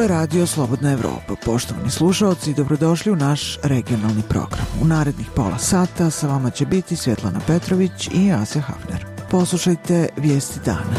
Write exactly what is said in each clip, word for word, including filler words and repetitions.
je Radio Slobodna Evropa. Poštovani slušaoci, dobrodošli u naš regionalni program. U narednih pola sata sa vama će biti Svjetlana Petrović i Asja Hafner. Poslušajte vijesti dana.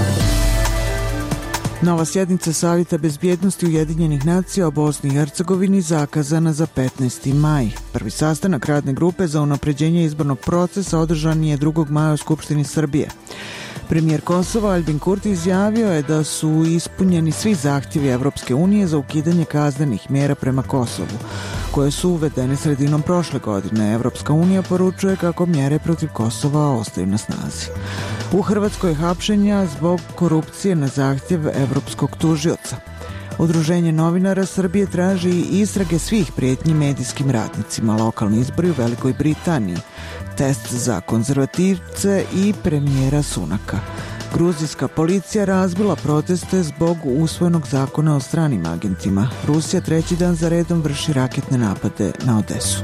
Nova sjednica Savjeta bezbjednosti Ujedinjenih nacija o Bosni i Hercegovini zakazana za petnaesti maj. Prvi sastanak radne grupe za unapređenje izbornog procesa održan je drugog maja u Skupštini Srbije. Premijer Kosova Aljbin Kurti izjavio je da su ispunjeni svi zahtjevi Evropske unije za ukidanje kaznenih mjera prema Kosovu, koje su uvedene sredinom prošle godine. Evropska unija poručuje kako mjere protiv Kosova ostaju na snazi. U Hrvatskoj je hapšenja zbog korupcije na zahtjev evropskog tužioca. Udruženje novinara Srbije traži istrage svih prijetnji medijskim radnicima. Lokalni izbori u Velikoj Britaniji, test za konzervativce i premijera Sunaka. Gruzijska policija razbila proteste zbog usvojenog zakona o stranim agentima. Rusija treći dan za redom vrši raketne napade na Odesu.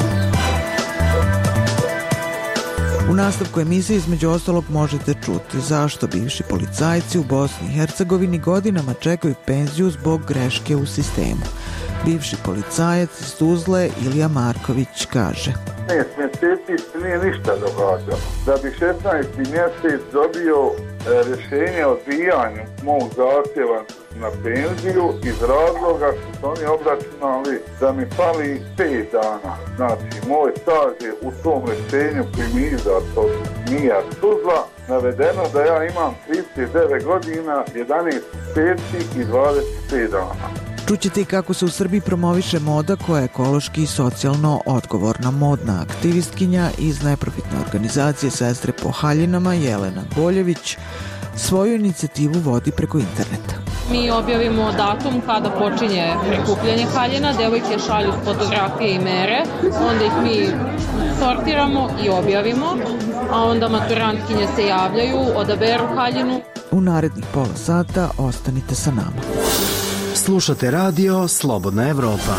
U nastavku emisije između ostalog možete čuti zašto bivši policajci u Bosni i Hercegovini godinama čekaju penziju zbog greške u sistemu. Bivši policajac iz Tuzle Ilija Marković kaže: šesnaest mjeseci se nije ništa događalo. Da bi šesnaesti mjesec dobio e, rješenje o odbijanju mog zahtjeva na penziju iz razloga što su oni obračunali da mi fali pet dana. Znači, moj staž je u tom rješenju primiza to nije Tuzla navedeno da ja imam trideset devet godina, jedanaest mjeseci i dvadeset pet dana. Čućete i kako se u Srbiji promoviše moda koja je ekološki i socijalno odgovorna. Modna aktivistkinja iz neprofitne organizacije Sestre po haljinama Jelena Boljević svoju inicijativu vodi preko interneta. Mi objavimo datum kada počinje prikupljanje haljina, devojke šalju fotografije i mere, onda ih mi sortiramo i objavimo, a onda maturantkinje se javljaju, odaberu haljinu. U narednih pola sata ostanite sa nama. Slušate radio Slobodna Evropa.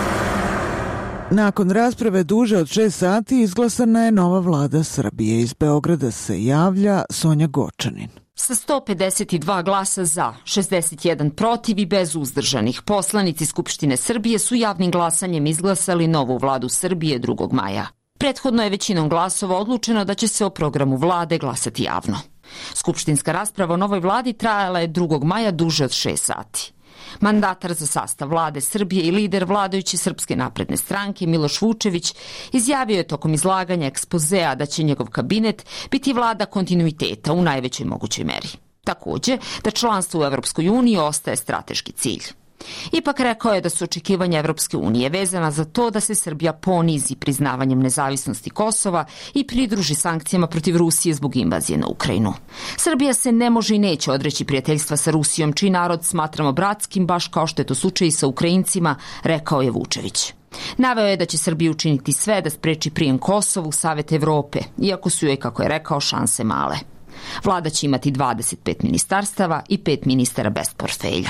Nakon rasprave duže od šest sati izglasana je nova vlada Srbije. Iz Beograda se javlja Sonja Gočanin. Sa sto pedeset dva glasa za, šezdeset jedan protiv i bez uzdržanih, poslanici Skupštine Srbije su javnim glasanjem izglasali novu vladu Srbije drugog maja. Prethodno je većinom glasova odlučeno da će se o programu vlade glasati javno. Skupštinska rasprava o novoj vladi trajala je drugog maja duže od šest sati. Mandatar za sastav vlade Srbije i lider vladajuće Srpske napredne stranke Miloš Vučević izjavio je tokom izlaganja ekspozea da će njegov kabinet biti vlada kontinuiteta u najvećoj mogućoj meri. Takođe, da članstvo u Evropskoj uniji ostaje strateški cilj. Ipak rekao je da su očekivanja Evropske unije vezana za to da se Srbija ponizi priznavanjem nezavisnosti Kosova i pridruži sankcijama protiv Rusije zbog invazije na Ukrajinu. Srbija se ne može i neće odreći prijateljstva sa Rusijom, čiji narod smatramo bratskim, baš kao što je to slučaj i sa Ukrajincima, rekao je Vučević. Naveo je da će Srbija učiniti sve da spreči prijem Kosovu u Savet Evrope, iako su joj, kako je rekao, šanse male. Vlada će imati dvadeset pet ministarstava i pet ministara bez portfelja.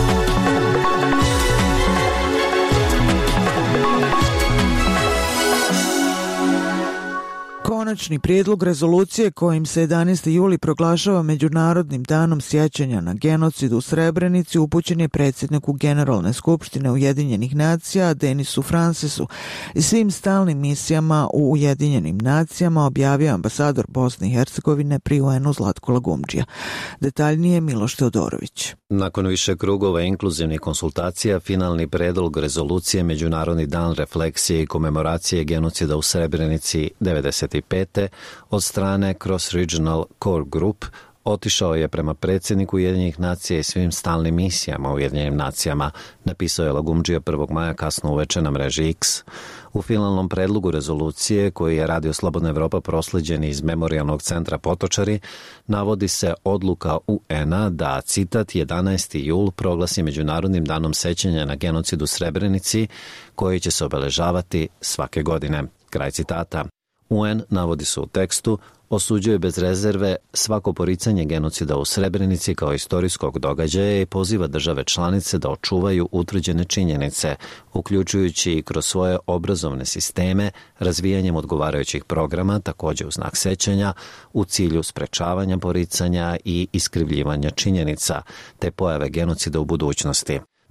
Konačni prijedlog rezolucije kojim se jedanaesti juli proglašava Međunarodnim danom sjećanja na genocid u Srebrenici upućen je predsjedniku Generalne skupštine Ujedinjenih nacija Denisu Francesu i svim stalnim misijama u Ujedinjenim nacijama, objavio ambasador Bosne i Hercegovine pri U N-u Zlatko Lagumdžija. Detaljnije Miloš Teodorović. Nakon više krugova inkluzivnih konsultacija, finalni predlog rezolucije Međunarodni dan refleksije i komemoracije genocida u Srebrenici devedeset pete od strane Cross Regional Core Group otišao je prema predsjedniku Ujedinjenih nacija i svim stalnim misijama u Ujedinjenim nacijama, napisao je Lagumdžija prvog maja kasno uveče na mreži X. U finalnom predlogu rezolucije, koji je Radio Slobodna Evropa prosleđen iz Memorijalnog centra Potočari, navodi se odluka U N-a da, citat, jedanaesti jul proglasi Međunarodnim danom sećanja na genocid u Srebrenici, koji će se obeležavati svake godine. Kraj citata. U N, navodi se u tekstu, osuđuje bez rezerve svako poricanje genocida u Srebrenici kao istorijskog događaja i poziva države članice da očuvaju utvrđene činjenice, uključujući i kroz svoje obrazovne sisteme, razvijanjem odgovarajućih programa, također u znak sećanja, u cilju sprečavanja poricanja i iskrivljivanja činjenica, te pojave genocida u budućnosti.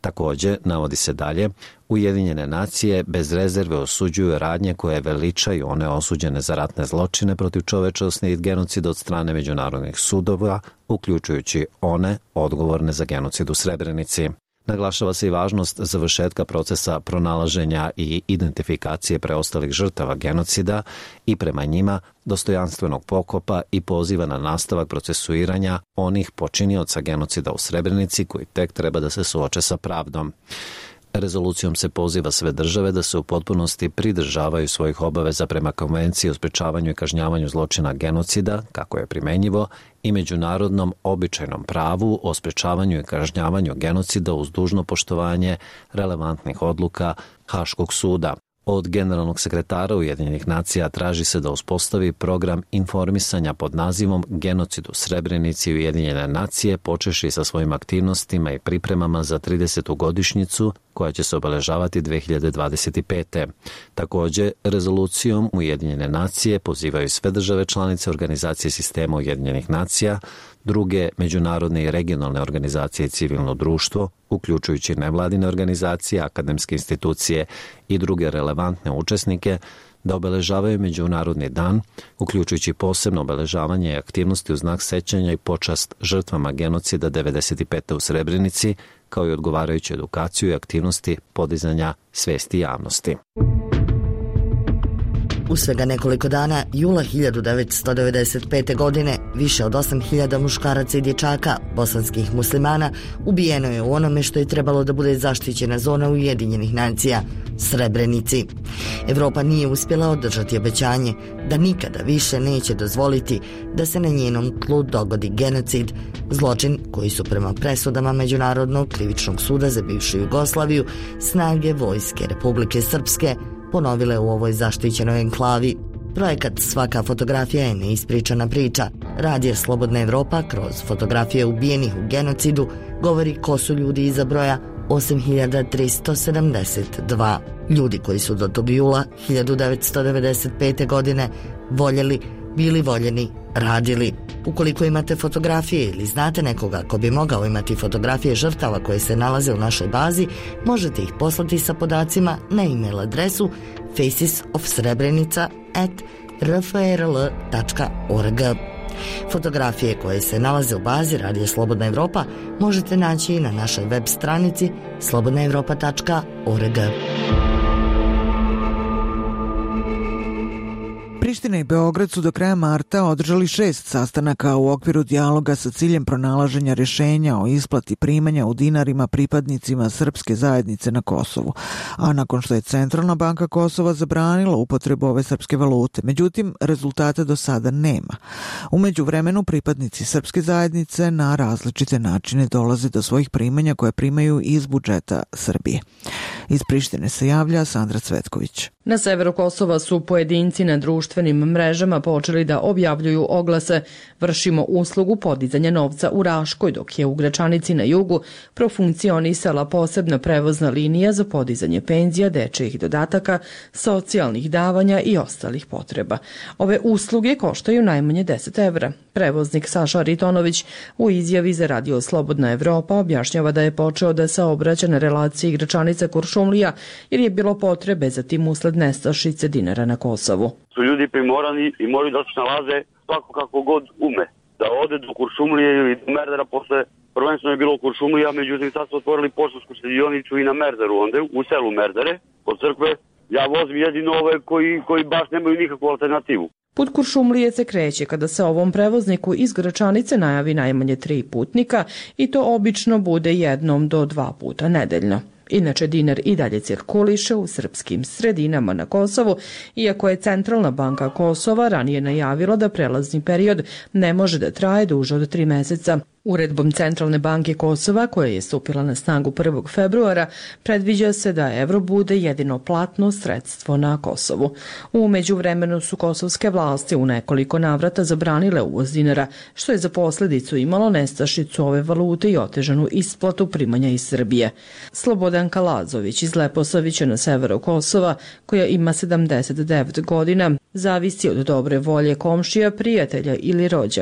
Takođe, navodi se dalje, Ujedinjene nacije bez rezerve osuđuju radnje koje veličaju one osuđene za ratne zločine protiv čovečnosti i genocida od strane međunarodnih sudova, uključujući one odgovorne za genocid u Srebrenici. Naglašava se i važnost završetka procesa pronalaženja i identifikacije preostalih žrtava genocida i prema njima dostojanstvenog pokopa i poziva na nastavak procesuiranja onih počinioca genocida u Srebrenici koji tek treba da se suoče sa pravdom. Rezolucijom se poziva sve države da se u potpunosti pridržavaju svojih obaveza prema Konvenciji o sprečavanju i kažnjavanju zločina genocida, kako je primenjivo, i međunarodnom običajnom pravu o sprečavanju i kažnjavanju genocida uz dužno poštovanje relevantnih odluka Haškog suda. Od generalnog sekretara Ujedinjenih nacija traži se da uspostavi program informisanja pod nazivom Genocid u Srebrenici Ujedinjene nacije, počeši sa svojim aktivnostima i pripremama za tridesetu godišnjicu koja će se obeležavati dve hiljade dvadeset pete. Takođe, rezolucijom Ujedinjene nacije pozivaju sve države članice Organizacije sistema Ujedinjenih nacija, druge međunarodne i regionalne organizacije i civilno društvo, uključujući nevladine organizacije, akademske institucije i druge relevantne učesnike, da obeležavaju Međunarodni dan, uključujući posebno obeležavanje i aktivnosti u znak sećanja i počast žrtvama genocida devedeset pete u Srebrenici, kao i odgovarajuću edukaciju i aktivnosti podizanja svesti javnosti. U svega nekoliko dana, jula hiljadu devetsto devedeset pete. godine, više od osam hiljada muškaraca i dječaka, bosanskih muslimana, ubijeno je u onome što je trebalo da bude zaštićena zona Ujedinjenih nacija, Srebrenici. Evropa nije uspjela održati obećanje da nikada više neće dozvoliti da se na njenom tlu dogodi genocid, zločin koji su prema presudama Međunarodnog krivičnog suda za bivšu Jugoslaviju snage vojske Republike Srpske ponovile u ovoj zaštićenoj enklavi. Projekat Svaka fotografija je neispričana priča. Radio Slobodna Evropa kroz fotografije ubijenih u genocidu govori ko su ljudi iza broja osam hiljada tristo sedamdeset dva. Ljudi koji su do tog jula hiljadu devetsto devedeset pete. godine voljeli, bili voljeni, radili. Ukoliko imate fotografije ili znate nekoga ko bi mogao imati fotografije žrtava koje se nalaze u našoj bazi, možete ih poslati sa podacima na e-mail adresu faces of srebrenica at r f r l dot org. Fotografije koje se nalaze u bazi Radio Slobodna Evropa možete naći i na našoj web stranici slobodna evropa dot org. Priština i Beograd su do kraja marta održali šest sastanaka u okviru dijaloga sa ciljem pronalaženja rješenja o isplati primanja u dinarima pripadnicima srpske zajednice na Kosovu, a nakon što je Centralna banka Kosova zabranila upotrebu ove srpske valute. Međutim, rezultata do sada nema. U međuvremenu pripadnici srpske zajednice na različite načine dolaze do svojih primanja koje primaju iz budžeta Srbije. Iz Prištine se javlja Sandra Cvetković. Na severu Kosova su pojedinci na društvenim mrežama počeli da objavljuju oglase "Vršimo uslugu podizanja novca u Raškoj", dok je u Gračanici na jugu profunkcionisala posebna prevozna linija za podizanje penzija, dečijih dodataka, socijalnih davanja i ostalih potreba. Ove usluge koštaju najmanje deset evra. Prevoznik Saša Ritonović u izjavi za Radio Slobodna Evropa objašnjava da je počeo da se obraća na relaciji Gračanica-Kuršumlija jer je bilo potrebe za tim usled nestašice dinara na Kosovu. Su ljudi primorani i moraju da se nalaze svako kako god ume. Da ode do Kuršumlije ili do Merdara, posle prvenstveno je bilo Kuršumlija, međutim sad su otvorili poštansku štedionicu i na Merdaru, onda u selu Merdare, kod crkve. Ja vozim jedino ove koji, koji baš nemaju nikakvu alternativu. Put Kuršumlije se kreće kada se ovom prevozniku iz Gračanice najavi najmanje tri putnika i to obično bude jednom do dva puta nedeljno. Inače, dinar i dalje cirkuliše u srpskim sredinama na Kosovu, iako je Centralna banka Kosova ranije najavila da prelazni period ne može da traje duže od tri meseca. Uredbom Centralne banke Kosova, koja je stupila na snagu prvog februara, predviđa se da evro bude jedino platno sredstvo na Kosovu. U međuvremenu su kosovske vlasti u nekoliko navrata zabranile uvoz dinara, što je za posljedicu imalo nestašicu ove valute i otežanu isplatu primanja iz Srbije. Slobodanka Lazović iz Leposavića na severu Kosova, koja ima sedamdeset devet godina, zavisi od dobre volje komšija, prijatelja ili rođaka.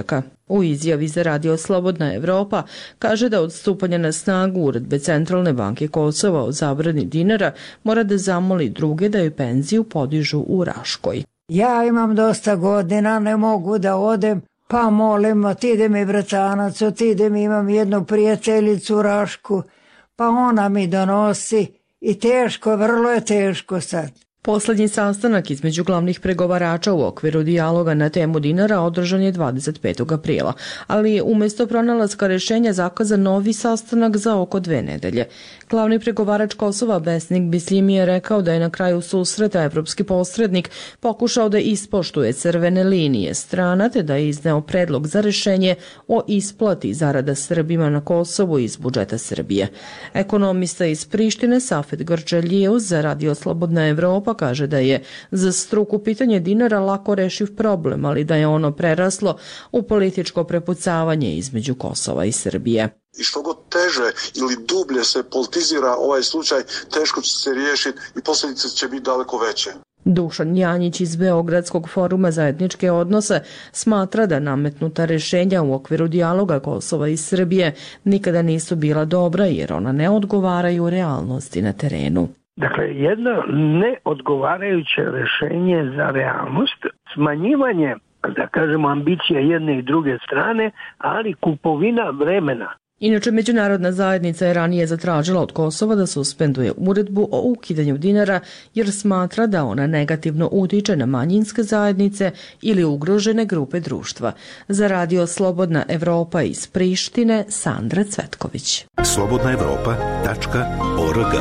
U izjavi za Radio Slobodna Evropa kaže da od stupanja na snagu uredbe Centralne banke Kosova o zabrani dinara mora da zamoli druge da joj penziju podižu u Raškoj. Ja imam dosta godina, ne mogu da odem, pa molim, ti ide mi bratanac, ti ide mi, imam jednu prijateljicu u Rašku, pa ona mi donosi i teško, vrlo je teško sad. Poslednji sastanak između glavnih pregovarača u okviru dijaloga na temu dinara održan je dvadeset petog aprila, ali je umjesto pronalaska rešenja zakazan novi sastanak za oko dve nedelje. Glavni pregovarač Kosova Besnik Bislimi je rekao da je na kraju susreta evropski posrednik pokušao da ispoštuje crvene linije strana te da je izneo predlog za rešenje o isplati zarada Srbima na Kosovu iz budžeta Srbije. Ekonomista iz Prištine Safet Grčeljijev za Radio Slobodna Evropa kaže da je za struku pitanje dinara lako rešiv problem, ali da je ono preraslo u političko prepucavanje između Kosova i Srbije. I što god teže ili dublje se politizira ovaj slučaj, teško će se riješiti i posljedice će biti daleko veće. Dušan Janjić iz Beogradskog foruma za etničke odnose smatra da nametnuta rešenja u okviru dijaloga Kosova i Srbije nikada nisu bila dobra jer ona ne odgovaraju realnosti na terenu. Dakle, jedno neodgovarajuće rešenje za realnost, smanjivanje, da kažemo, ambicija jedne i druge strane, ali kupovina vremena. Inače, međunarodna zajednica je ranije zatražila od Kosova da suspenduje uredbu o ukidanju dinara jer smatra da ona negativno utiče na manjinske zajednice ili ugrožene grupe društva. Za Radio Slobodna Evropa iz Prištine, Sandra Cvetković. slobodna evropa tačka org.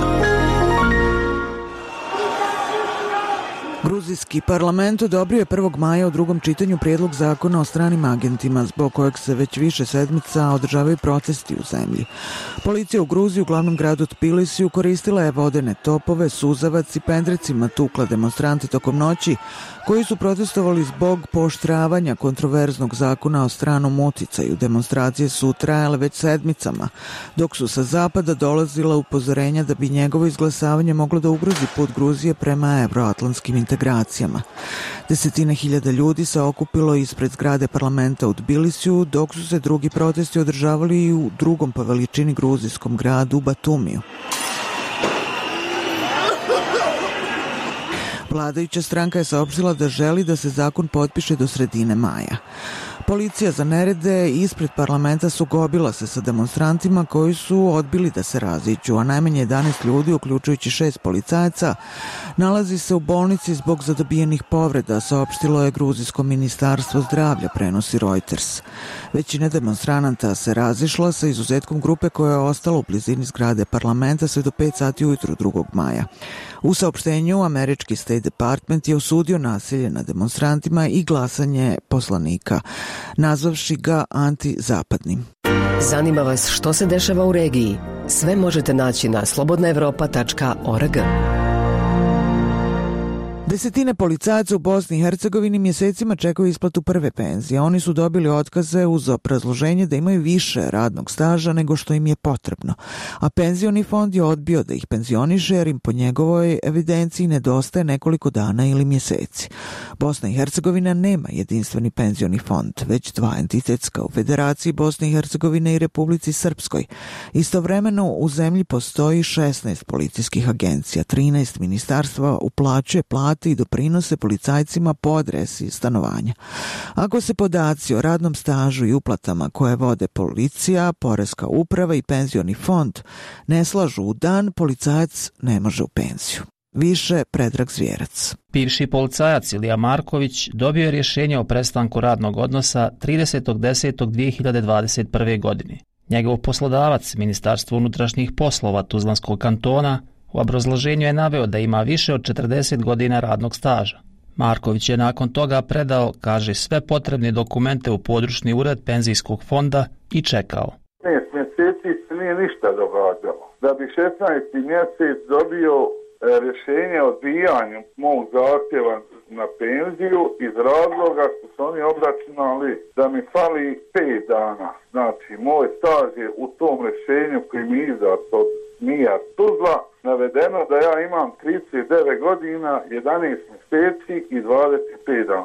Gruzijski parlament odobrio je prvog maja u drugom čitanju prijedlog zakona o stranim agentima, zbog kojeg se već više sedmica održavaju protesti u zemlji. Policija u Gruziji, u glavnom gradu Tbilisiju, koristila je vodene topove, suzavac i pendrecima tukla demonstrante tokom noći, koji su protestovali zbog pooštravanja kontroverznog zakona o stranom uticaju. Demonstracije su trajale već sedmicama, dok su sa zapada dolazila upozorenja da bi njegovo izglasavanje moglo da ugrozi put Gruzije prema evroatlantskim integracijama. Desetine hiljada ljudi se okupilo ispred zgrade parlamenta u Tbilisiju, dok su se drugi protesti održavali i u drugom po veličini gruzijskom gradu Batumiju. Vladajuća stranka je saopštila da želi da se zakon potpiše do sredine maja. Policija za nerede ispred parlamenta sukobila se sa demonstrantima koji su odbili da se raziđu, a najmanje jedanaest ljudi, uključujući šest policajaca, nalazi se u bolnici zbog zadobijenih povreda, saopštilo je gruzijsko ministarstvo zdravlja, prenosi Reuters. Većina demonstranata se razišla sa izuzetkom grupe koja je ostala u blizini zgrade parlamenta sve do pet sati ujutru drugog maja. U saopštenju američki State Department je osudio nasilje nad demonstrantima i glasanje poslanika, nazvavši ga antizapadnim. Zanima vas što se dešava u regiji? Sve možete naći na slobodna evropa tačka org. Desetine policajaca u Bosni i Hercegovini mjesecima čekaju isplatu prve penzije. Oni su dobili otkaze uz obrazloženje da imaju više radnog staža nego što im je potrebno. A penzioni fond je odbio da ih penzioniše jer im po njegovoj evidenciji nedostaje nekoliko dana ili mjeseci. Bosna i Hercegovina nema jedinstveni penzioni fond, već dva entitetska u Federaciji Bosne i Hercegovine i Republici Srpskoj. Istovremeno u zemlji postoji šesnaest policijskih agencija, trinaest ministarstva uplaćuje plate i doprinose policajcima po adresi stanovanja. Ako se podaci o radnom stažu i uplatama koje vode policija, poreska uprava i penzioni fond ne slažu u dan, policajac ne može u penziju. Više Predrag Zvijerac. Bivši policajac Ilija Marković dobio je rješenje o prestanku radnog odnosa tridesetog desetog dve hiljade dvadeset prve. godine. Njegov poslodavac, Ministarstvo unutrašnjih poslova Tuzlanskog kantona, u obrazloženju je naveo da ima više od četrdeset godina radnog staža. Marković je nakon toga predao, kaže, sve potrebne dokumente u područni ured penzijskog fonda i čekao. šesnaest mjeseci se nije ništa događalo. Da bi šesnaesti mjesec dobio rješenje o odbijanju mog zahtjeva na penziju iz razloga što su oni obračunali da mi fali pet dana. Znači, moj staž je u tom rješenju koji mi izdat od Mija Tuzla navedeno da ja imam trideset devet godina, jedanaest mjeseci i dvadeset pet dana.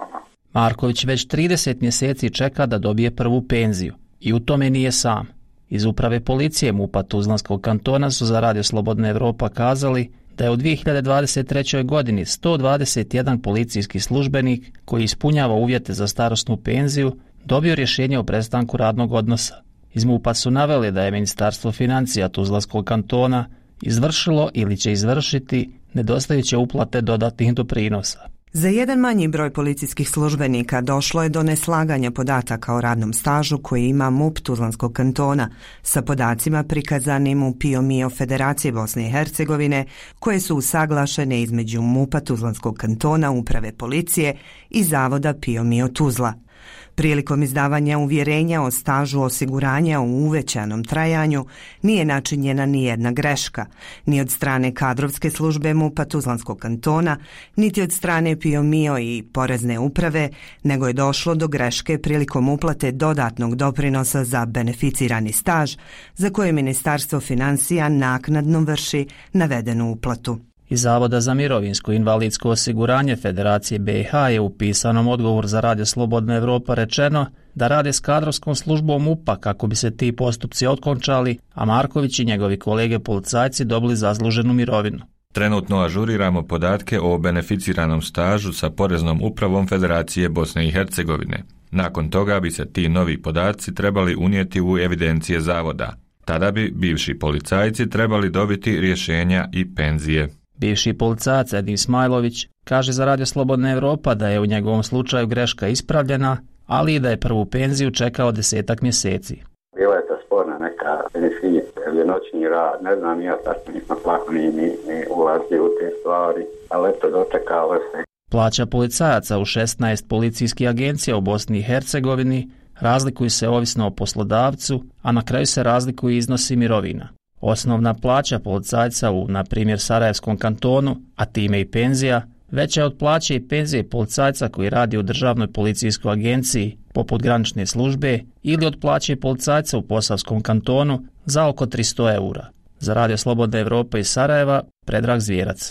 Marković već trideset mjeseci čeka da dobije prvu penziju i u tome nije sam. Iz uprave policije MUP-a Tuzlanskog kantona su za Radio Slobodna Evropa kazali da je u dvije hiljade dvadeset trećoj. godini sto dvadeset jedan policijski službenik koji ispunjava uvjete za starosnu penziju dobio rješenje o prestanku radnog odnosa. Iz MUP-a su naveli da je Ministarstvo financija Tuzlanskog kantona izvršilo ili će izvršiti nedostajuće uplate dodatnih doprinosa. Za jedan manji broj policijskih službenika došlo je do neslaganja podataka o radnom stažu koji ima MUP Tuzlanskog kantona sa podacima prikazanim u Pio Mio Federacije Bosne i Hercegovine koje su usaglašene između MUP-a Tuzlanskog kantona, uprave policije i Zavoda Pio Mio Tuzla. Prilikom izdavanja uvjerenja o stažu osiguranja u uvećanom trajanju nije načinjena ni jedna greška, ni od strane kadrovske službe MUP-a Tuzlanskog kantona, niti od strane Pio Mio i porezne uprave, nego je došlo do greške prilikom uplate dodatnog doprinosa za beneficirani staž, za koje Ministarstvo financija naknadno vrši navedenu uplatu. Iz Zavoda za mirovinsko i invalidsko osiguranje Federacije B i H je u pisanom odgovoru za Radio Slobodna Evropa rečeno da rade s kadrovskom službom MUP-a kako bi se ti postupci otkončali, a Marković i njegovi kolege policajci dobili zasluženu mirovinu. Trenutno ažuriramo podatke o beneficiranom stažu sa poreznom upravom Federacije Bosne i Hercegovine. Nakon toga bi se ti novi podaci trebali unijeti u evidencije zavoda. Tada bi bivši policajci trebali dobiti rješenja i penzije. Bivši policajac Edin Smajlović kaže za Radio Slobodna Evropa da je u njegovom slučaju greška ispravljena, ali i da je prvu penziju čekao desetak mjeseci. Bila je to sporna neka beneficija, ili noćni rad, ne znam, ja tačno nisam plako ni, ni, ni ulazio u te stvari, ali eto dočekalo se. Plaća policajaca u šesnaest policijskih agencija u Bosni i Hercegovini razlikuju se ovisno o poslodavcu, a na kraju se razlikuju iznosi mirovina. Osnovna plaća policajca u, na primjer, Sarajevskom kantonu, a time i penzija, veća je od plaće i penzije policajca koji radi u državnoj policijskoj agenciji, poput granične službe, ili od plaće policajca u Posavskom kantonu za oko tristo eura. Za Radio Slobodna Evropa iz Sarajeva, Predrag Zvijerac.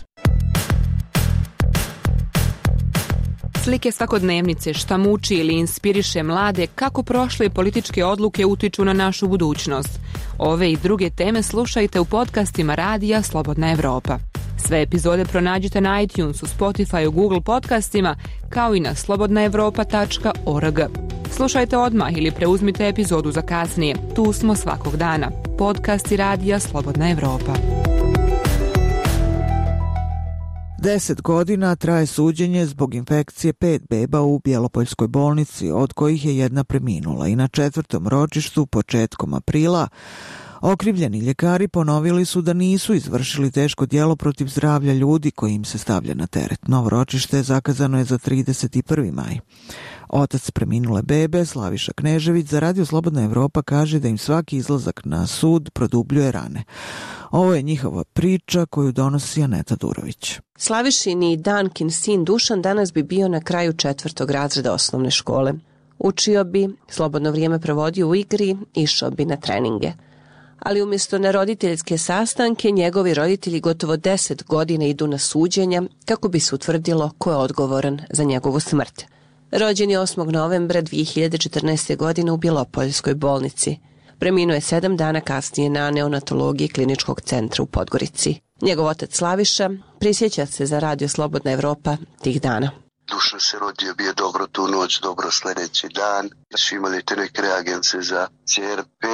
Slike svakodnevnice šta muči ili inspiriše mlade kako prošle političke odluke utiču na našu budućnost. Ove i druge teme slušajte u podcastima Radija Slobodna Evropa. Sve epizode pronađite na iTunesu, Spotify, Google podcastima, kao i na slobodna evropa tačka org. Slušajte odmah ili preuzmite epizodu za kasnije. Tu smo svakog dana. Podcasti Radija Slobodna Evropa. Deset godina traje suđenje zbog infekcije pet beba u Bjelopoljskoj bolnici, od kojih je jedna preminula, i na četvrtom ročištu početkom aprila okrivljeni ljekari ponovili su da nisu izvršili teško djelo protiv zdravlja ljudi koji im se stavlja na teret. Novo ročište zakazano je za trideset prvi maj. Otac preminule bebe, Slaviša Knežević, za Radio Slobodna Evropa kaže da im svaki izlazak na sud produbljuje rane. Ovo je njihova priča koju donosi Aneta Durović. Slavišin i Dankin sin Dušan danas bi bio na kraju četvrtog razreda osnovne škole. Učio bi, slobodno vrijeme provodio u igri, išao bi na treninge. Ali umjesto na roditeljske sastanke, njegovi roditelji gotovo deset godina idu na suđenja kako bi se utvrdilo ko je odgovoran za njegovu smrt. Rođen je osmog novembra dvije hiljade četrnaeste. godine u Bjelopoljskoj bolnici. Preminuo je sedam dana kasnije na neonatologiji kliničkog centra u Podgorici. Njegov otac Slaviša prisjeća se za Radio Slobodna Evropa tih dana. Dušan se rodio, bio dobro tu noć, dobro sljedeći dan. Su imali te neke reagence za C R P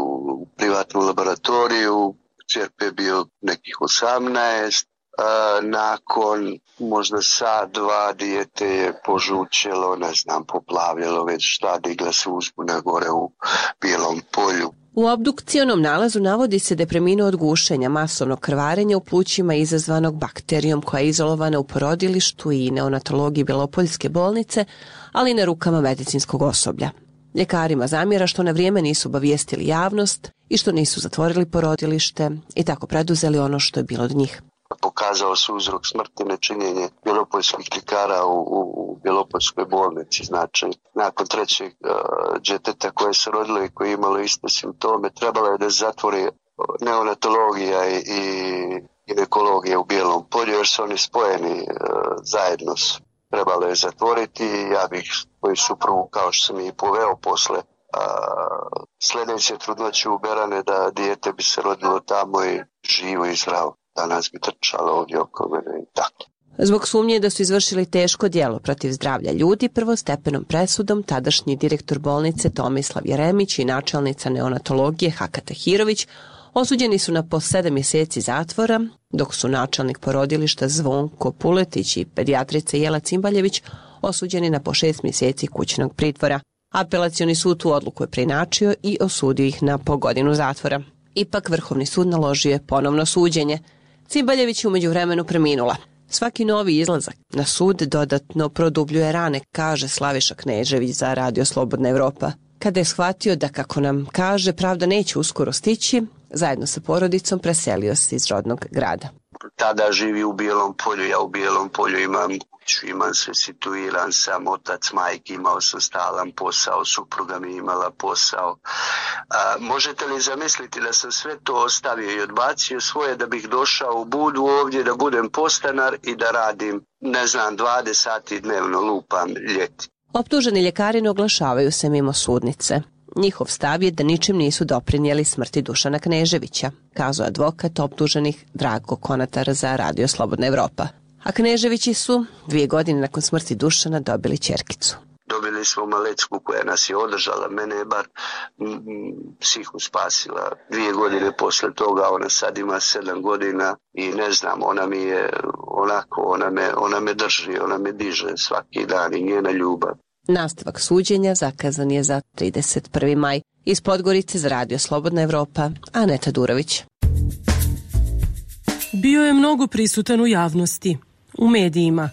u privatnom laboratoriju. C R P bio nekih osamnaest. A, nakon možda sat, dva, dijete je požučelo, ne znam, poplavljalo, već šta, digla se uzbuna gore u Bijelom polju. U obdukcionom nalazu navodi se da je preminuo od gušenja, masovnog krvarenja u plućima izazvanog bakterijom koja je izolovana u porodilištu i neonatologiji Bjelopoljske bolnice, ali i na rukama medicinskog osoblja. Ljekarima zamjera što na vrijeme nisu obavijestili javnost i što nisu zatvorili porodilište i tako preduzeli ono što je bilo od njih. Pokazao se uzrok smrti nečinjenje bjelopoljskih ljekara u, u, u Bjelopoljskoj bolnici. Znači, nakon trećeg uh, djeteta koje se rodilo i koje je imalo iste simptome, trebalo je da zatvori neonatologija i, i ginekologija u Bijelom polju, jer su oni spojeni uh, zajedno su. trebalo je zatvoriti. Ja bih svoju suprugu, kao što sam i poveo posle a, sljedeće trudnoće u Berane, da dijete bi se rodilo tamo i živo i zdravo. Danas bi trčalo ovdje oko mene i tako. Zbog sumnje da su izvršili teško djelo protiv zdravlja ljudi, prvostepenom presudom tadašnji direktor bolnice Tomislav Jeremić i načelnica neonatologije Haka Tahirović osuđeni su na po sedam mjeseci zatvora, dok su načelnik porodilišta Zvonko Puletić i pedijatrica Jela Cimbaljević osuđeni na po šest mjeseci kućnog pritvora. Apelacioni sud tu odluku je preinačio i osudio ih na po godinu zatvora. Ipak Vrhovni sud naložio je ponovno suđenje. Cimbaljević je u međuvremenu preminula. Svaki novi izlazak na sud dodatno produbljuje rane, kaže Slaviša Knežević za Radio Slobodna Evropa. Kada je shvatio da, kako nam kaže, pravda neće uskoro stići, zajedno sa porodicom preselio se iz rodnog grada. Tada živi u Bijelom Polju, ja u Bijelom Polju imam kuću, imam sve situiran sam, otac, majke, imao sam stalan posao, supruga mi imala posao. A, možete li zamisliti da sam sve to ostavio i odbacio svoje da bih došao u Budu ovdje, da budem podstanar i da radim, ne znam, dvadeset sati dnevno, lupam ljeti. Optuženi ljekari ne oglašavaju se mimo sudnice. Njihov stav je da ničim nisu doprinijeli smrti Dušana Kneževića, kazao advokat optuženih Drago Konatar za Radio Slobodna Evropa. A Kneževići su dvije godine nakon smrti Dušana dobili ćerkicu. Dobili smo Malecku koja nas je održala, mene je bar psihu spasila. Dvije godine posle toga, ona sad ima sedam godina i ne znam, ona mi je onako, ona me, ona me drži, ona me diže svaki dan i njena ljubav. Nastavak suđenja zakazan je za trideset prvi maj. Iz Podgorice za Radio Slobodna Evropa, Aneta Durović. Bio je mnogo prisutan u javnosti, u medijima.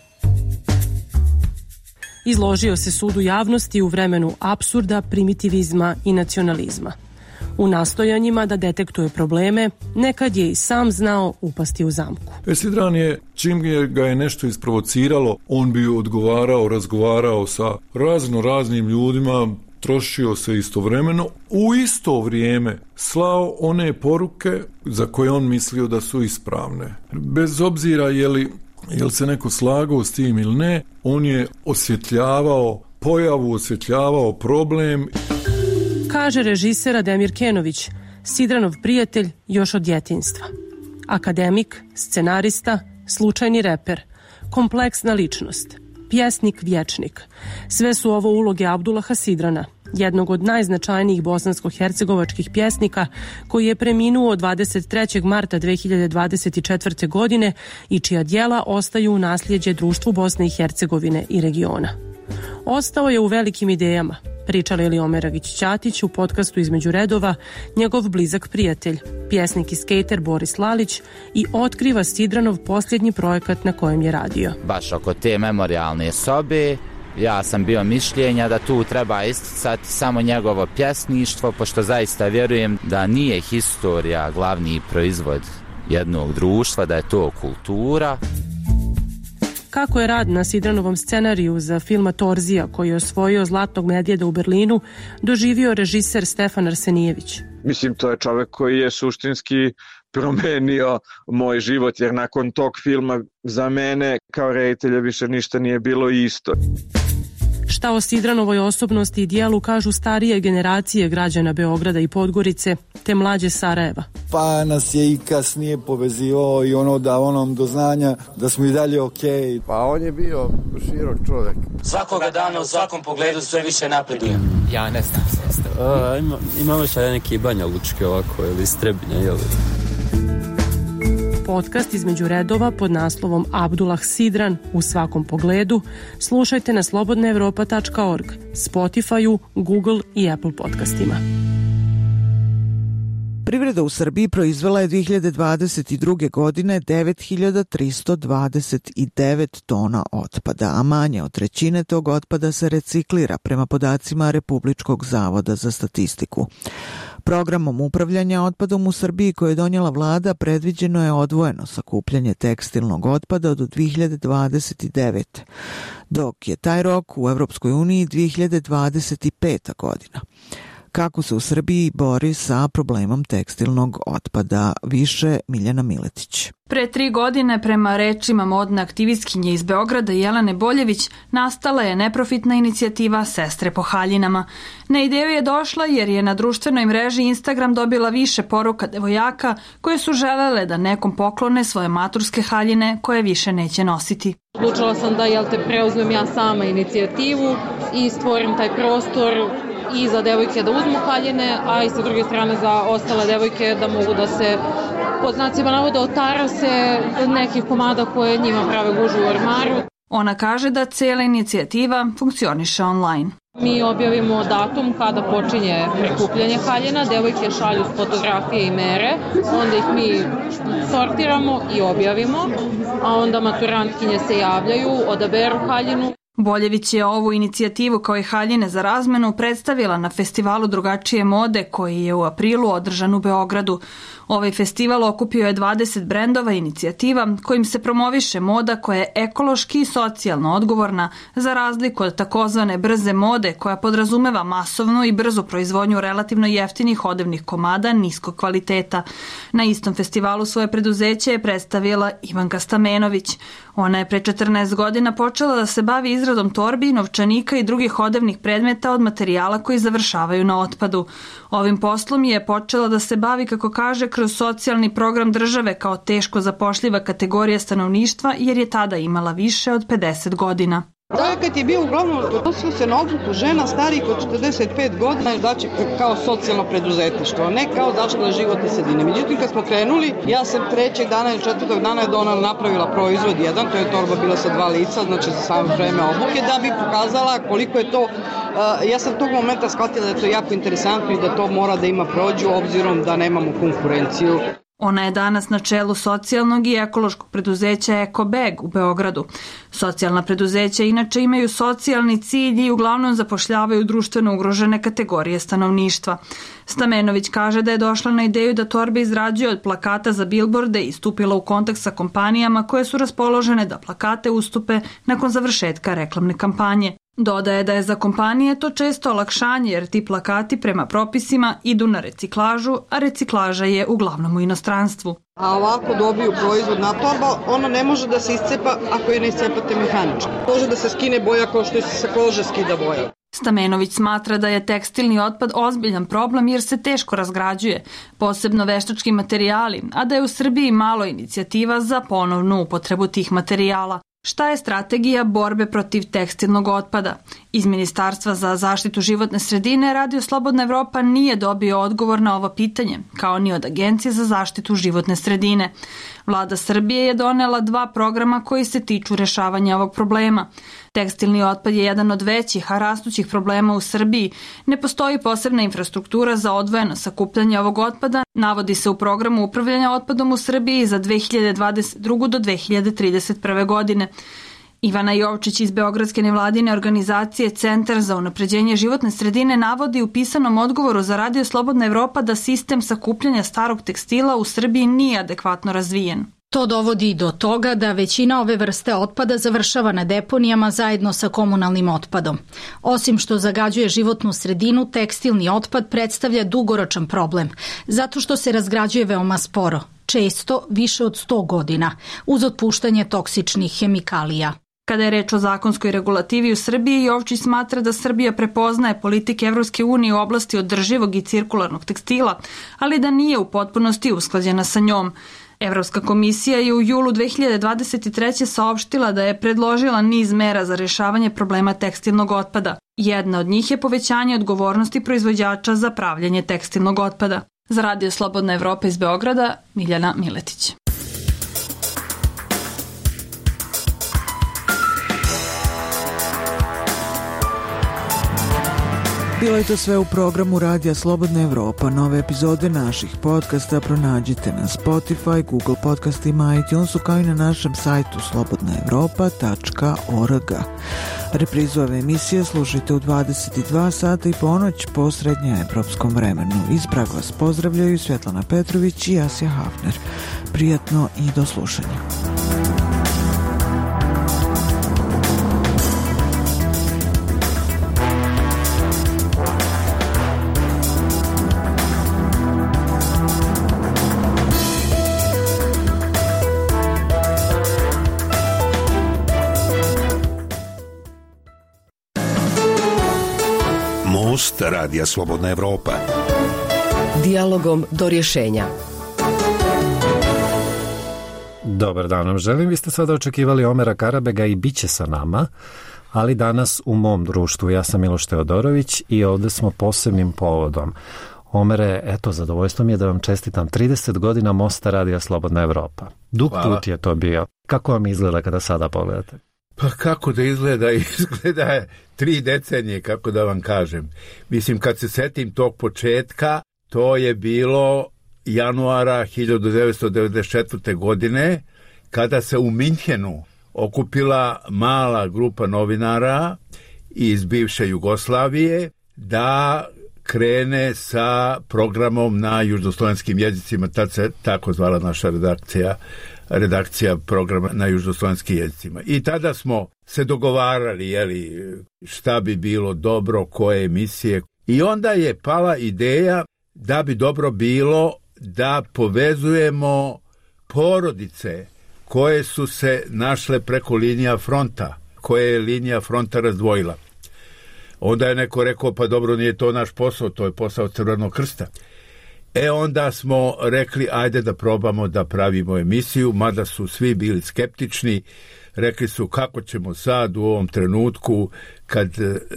Izložio se sudu javnosti u vremenu apsurda, primitivizma i nacionalizma. U nastojanjima da detektuje probleme, nekad je i sam znao upasti u zamku. Sidran je, čim je ga je nešto isprovociralo, on bi odgovarao, razgovarao sa razno raznim ljudima, trošio se istovremeno, u isto vrijeme slao one poruke za koje on mislio da su ispravne. Bez obzira je li, je li se neko slagao s tim ili ne, on je osvjetljavao pojavu, osvjetljavao problem. Kaže režiser Ademir Kenović, Sidranov prijatelj još od djetinjstva. Akademik, scenarista, slučajni reper, kompleksna ličnost, pjesnik, vječnik. Sve su ovo uloge Abdullaha Sidrana, jednog od najznačajnijih bosansko-hercegovačkih pjesnika koji je preminuo dvadeset trećeg marta dve hiljade dvadeset četvrte. godine i čija djela ostaju u nasljeđe društvu Bosne i Hercegovine i regiona. Ostao je u velikim idejama, priča Lili Omeragić Ćatić u podcastu Između redova, njegov blizak prijatelj, pjesnik i skejter Boris Lalić, i otkriva Sidranov posljednji projekat na kojem je radio. Baš oko te memorijalne sobe, ja sam bio mišljenja da tu treba isticati samo njegovo pjesništvo, pošto zaista vjerujem da nije historija glavni proizvod jednog društva, da je to kultura. Kako je rad na Sidranovom scenariju za filma Torzija, koji je osvojio Zlatnog medvjeda u Berlinu, doživio režiser Stefan Arsenijević. Mislim, to je čovjek koji je suštinski promenio moj život, jer nakon tog filma za mene kao reditelja više ništa nije bilo isto. Šta o Sidranovoj osobnosti i dijelu kažu starije generacije građana Beograda i Podgorice, te mlađe Sarajeva? Pa nas je i kasnije povezivao i ono da onom do znanja da smo i dalje okej. Okay. Pa on je bio širok čovjek. Svakoga dana u svakom pogledu sve više napreduje. Ja ne znam sastav. Ima, imamo šta neki Banja Lučke ovako ili Strebinja, jel? Podcast Između redova pod naslovom Abdullah Sidran u svakom pogledu slušajte na slobodna evropa tačka org, Spotify-u, Google i Apple podcastima. Privreda u Srbiji proizvela je dvije hiljade dvadeset druge. godine devet hiljada tristo dvadeset devet tona otpada, a manje od trećine tog otpada se reciklira prema podacima Republičkog zavoda za statistiku. Programom upravljanja otpadom u Srbiji koje je donijela vlada predviđeno je odvojeno sakupljanje tekstilnog otpada do dvije hiljade dvadeset devete. dok je taj rok u Evropskoj uniji dvije hiljade dvadeset peta. godina. kako se u Srbiji bori sa problemom tekstilnog otpada. Više Miljana Miletić. Pre tri godine, prema rečima modne aktivistkinje iz Beograda Jelene Boljević, nastala je neprofitna inicijativa Sestre po haljinama. Na ideju je došla jer je na društvenoj mreži Instagram dobila više poruka devojaka koje su želele da nekom poklone svoje maturske haljine koje više neće nositi. Odlučila sam da jel te preuzmem ja sama inicijativu i stvorim taj prostor i za devojke da uzmu haljine, a i sa druge strane za ostale devojke da mogu da se pod znacima navoda otarase nekih komada koje njima prave gužu u ormaru. Ona kaže da cijela inicijativa funkcioniše online. Mi objavimo datum kada počinje prikupljanje haljina, devojke šalju fotografije i mere, onda ih mi sortiramo i objavimo, a onda maturantkinje se javljaju, odaberu haljinu. Boljević je ovu inicijativu kao i haljine za razmenu predstavila na festivalu drugačije mode koji je u aprilu održan u Beogradu. Ovaj festival okupio je dvadeset brendova i inicijativa kojim se promoviše moda koja je ekološki i socijalno odgovorna za razliku od takozvane brze mode koja podrazumeva masovnu i brzu proizvodnju relativno jeftinih odevnih komada niskog kvaliteta. Na istom festivalu svoje preduzeće je predstavila Ivanka Stamenović. Ona je pre četrnaest godina počela da se bavi izradom torbi, novčanika i drugih odevnih predmeta od materijala koji završavaju na otpadu. Ovim poslom je počela da se bavi, kako kaže, kroz socijalni program države kao teško zapošljiva kategorija stanovništva jer je tada imala više od pedeset godina. Projekat je bio uglavnom odnosio se na obuku žena starijih od četrdeset pet godina, znači kao socijalno preduzetništvo, ne kao zaštita životne sredine. Međutim, kad smo krenuli, ja sam trećeg dana ili četvrtog dana je donala napravila proizvod jedan, to je torba bila sa dva lica, znači za samo vreme obuke, da bi pokazala koliko je to, uh, ja sam tog momenta shvatila da je to jako interesantno i da to mora da ima prođu obzirom da nemamo konkurenciju. Ona je danas na čelu socijalnog i ekološkog preduzeća EkoBag u Beogradu. Socijalna preduzeća inače imaju socijalni cilj i uglavnom zapošljavaju društveno ugrožene kategorije stanovništva. Stamenović kaže da je došla na ideju da torbe izrađuje od plakata za bilborde i stupila u kontakt sa kompanijama koje su raspoložene da plakate ustupe nakon završetka reklamne kampanje. Dodaje da je za kompanije to često olakšanje jer ti plakati prema propisima idu na reciklažu, a reciklaža je uglavnom u inostranstvu. A ovako dobiju proizvodna torba, ona ne može da se iscepa ako je ne iscepate mehanički. Može da se skine boja kao što se sa kože skida boja. Stamenović smatra da je tekstilni otpad ozbiljan problem jer se teško razgrađuje, posebno veštački materijali, a da je u Srbiji malo inicijativa za ponovnu upotrebu tih materijala. Šta je strategija borbe protiv tekstilnog otpada? Iz Ministarstva za zaštitu životne sredine Radio Slobodna Evropa nije dobio odgovor na ovo pitanje, kao ni od Agencije za zaštitu životne sredine. Vlada Srbije je donela dva programa koji se tiču rešavanja ovog problema. Tekstilni otpad je jedan od većih, a rastućih problema u Srbiji. Ne postoji posebna infrastruktura za odvojeno sakupljanje ovog otpada, navodi se u programu upravljanja otpadom u Srbiji za dve hiljade dvadeset druge do dve hiljade trideset prve godine. Ivana Jovčić iz Beogradske nevladine organizacije Centar za unapređenje životne sredine navodi u pisanom odgovoru za Radio Slobodna Evropa da sistem sakupljanja starog tekstila u Srbiji nije adekvatno razvijen. To dovodi i do toga da većina ove vrste otpada završava na deponijama zajedno sa komunalnim otpadom. Osim što zagađuje životnu sredinu, tekstilni otpad predstavlja dugoročan problem, zato što se razgrađuje veoma sporo, često više od sto godina, uz otpuštanje toksičnih hemikalija. Kada je reč o zakonskoj regulativi u Srbiji, Jovčić smatra da Srbija prepoznaje politike Evropske unije u oblasti održivog i cirkularnog tekstila, ali da nije u potpunosti usklađena sa njom. Evropska komisija je u julu dve hiljade dvadeset treće saopštila da je predložila niz mera za rešavanje problema tekstilnog otpada. Jedna od njih je povećanje odgovornosti proizvođača za pravljanje tekstilnog otpada. Za Radio Slobodna Evropa iz Beograda, Miljana Miletić. Bilo je to sve u programu Radija Slobodna Evropa. Nove epizode naših podcasta pronađite na Spotify, Google podcastima, iTunesu kao i na našem sajtu slobodna evropa tačka org. Reprizu ove emisije slušajte u dvadeset dva sata i ponoć po srednjoevropskom vremenu. Iz Praga vas pozdravljaju Svetlana Petrović i Asja Hafner. Prijatno i do slušanja. Most Radija Slobodna Evropa. Dijalogom do rješenja. Dobar dan vam želim. Vi ste sada očekivali Omera Karabega i bit će sa nama, ali danas u mom društvu. Ja sam Miloš Teodorović i ovde smo posebnim povodom. Omere, eto, zadovoljstvo mi je da vam čestitam trideset godina Mosta Radija Slobodna Evropa. Dug Hvala. put je to bio. Kako vam izgleda kada sada pogledate? Pa kako da izgleda? Izgleda tri decenije, kako da vam kažem. Mislim, kad se setim tog početka, to je bilo januara hiljadu devetsto devedeset četvrte. godine, kada se u Minhenu okupila mala grupa novinara iz bivše Jugoslavije da krene sa programom na južnoslovenskim jezicima. Tad se tako zvala naša redakcija, redakcija programa na južnoslovenskim jezicima. I tada smo se dogovarali, jeli, šta bi bilo dobro, koje emisije. I onda je pala ideja da bi dobro bilo da povezujemo porodice koje su se našle preko linija fronta, koje je linija fronta razdvojila. Onda je neko rekao, pa dobro, nije to naš posao, to je posao Crvenog krsta. E onda smo rekli, ajde da probamo da pravimo emisiju, mada su svi bili skeptični. Rekli su, kako ćemo sad u ovom trenutku kad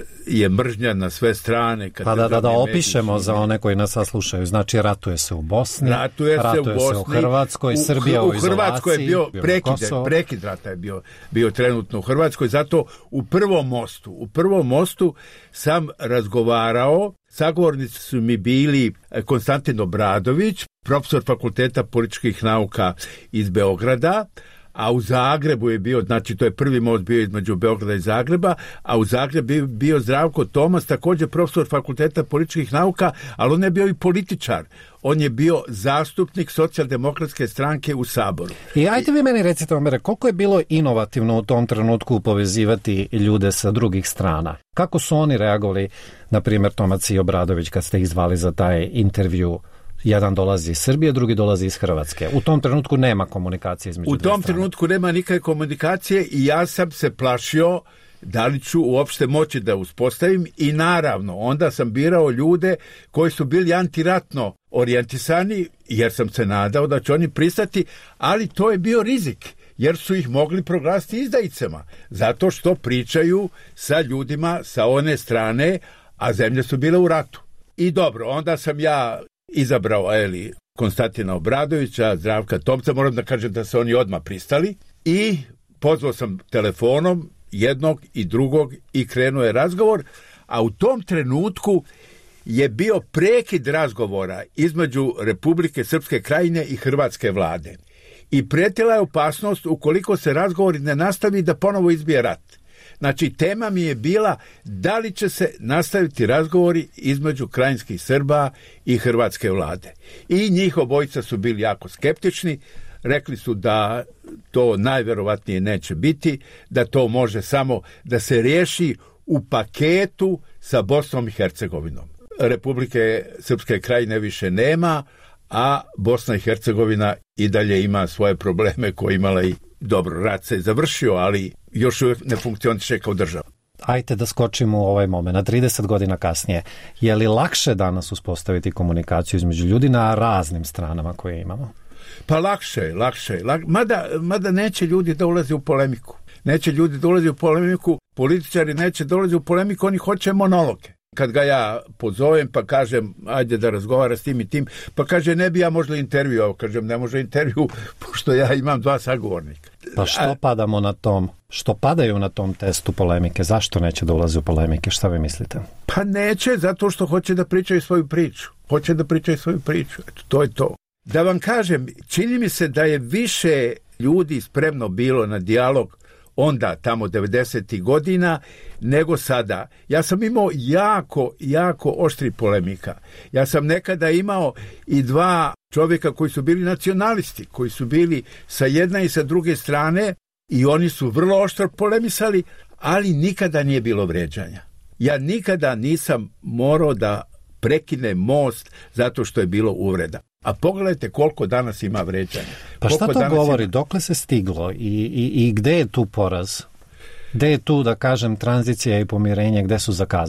je mržnja na sve strane. Kad pa da, da, da opišemo za one koji nas slušaju. Znači, ratuje se u Bosni, ratuje, ratuje se u, Bosni, se u Hrvatskoj, u, Srbija u, u izolaciji. U Hrvatskoj je bio prekid, prekid rata je bio, bio trenutno u Hrvatskoj, zato u prvom mostu, u prvom mostu sam razgovarao, sagovornici su mi bili Konstantin Obradović, profesor Fakulteta političkih nauka iz Beograda, a u Zagrebu je bio, znači to je prvi most bio između Beograda i Zagreba, a u Zagrebu je bio Zdravko Tomas, također profesor Fakulteta političkih nauka, ali on je bio i političar. On je bio zastupnik Socijaldemokratske stranke u Saboru. I ajte vi meni recite, Omere, koliko je bilo inovativno u tom trenutku povezivati ljude sa drugih strana? Kako su oni reagovali, na primjer Tomac i Obradović, kad ste ih zvali za taj intervju? Jedan dolazi iz Srbije, drugi dolazi iz Hrvatske. U tom trenutku nema komunikacije između U dvije tom strane. trenutku nema nikakve komunikacije i ja sam se plašio da li ću uopšte moći da uspostavim i naravno onda sam birao ljude koji su bili antiratno orijentisani jer sam se nadao da će oni pristati, ali to je bio rizik jer su ih mogli proglasiti izdajicama zato što pričaju sa ljudima sa one strane, a zemlje su bile u ratu. I dobro, onda sam ja izabrao eli, Konstantina Obradovića, Zdravka Tomca, moram da kažem da se oni odmah pristali i pozvao sam telefonom jednog i drugog i krenuo je razgovor, a u tom trenutku je bio prekid razgovora između Republike Srpske Krajine i Hrvatske vlade. I pretila je opasnost ukoliko se razgovori ne nastavi da ponovo izbije rat. Znači, tema mi je bila da li će se nastaviti razgovori između krajinskih Srba i hrvatske vlade. I njih obojica su bili jako skeptični, rekli su da to najverovatnije neće biti, da to može samo da se riješi u paketu sa Bosnom i Hercegovinom. Republike Srpske Krajine više nema, a Bosna i Hercegovina i dalje ima svoje probleme koje imala i dobro, rat se je završio, ali još uvijek ne funkcioniše kao država. Ajte da skočimo u ovaj moment, trideset godina kasnije. Je li lakše danas uspostaviti komunikaciju između ljudi na raznim stranama koje imamo? Pa lakše, lakše. Lak... Mada, mada neće ljudi da ulazi u polemiku. Neće ljudi da ulazi u polemiku, političari neće da ulazi u polemiku, oni hoće monologe. Kad ga ja pozovem pa kažem ajde da razgovara s tim i tim, pa kaže ne bi ja možda intervju, kažem ne može intervju pošto ja imam dva sagovornika. Pa što padamo na tom, što padaju na tom testu polemike, zašto neće da ulaze u polemike, šta vi mislite? Pa neće, zato što hoće da pričaju svoju priču, hoće da pričaju svoju priču, eto, to je to. Da vam kažem, čini mi se da je više ljudi spremno bilo na dijalog onda tamo devedesetih godina nego sada. Ja sam imao jako, jako oštri polemika. Ja sam nekada imao i dva čovjeka koji su bili nacionalisti, koji su bili sa jedne i sa druge strane i oni su vrlo oštro polemisali, ali nikada nije bilo vređanja. Ja nikada nisam morao da prekinem most zato što je bilo uvreda. A pogledajte koliko danas ima vređanja. Pa šta koliko to govori? Ima... Dokle se stiglo? I, i, i gde je tu poraz? Gde je tu, da kažem, tranzicija i pomirenje? Gde su zakazali?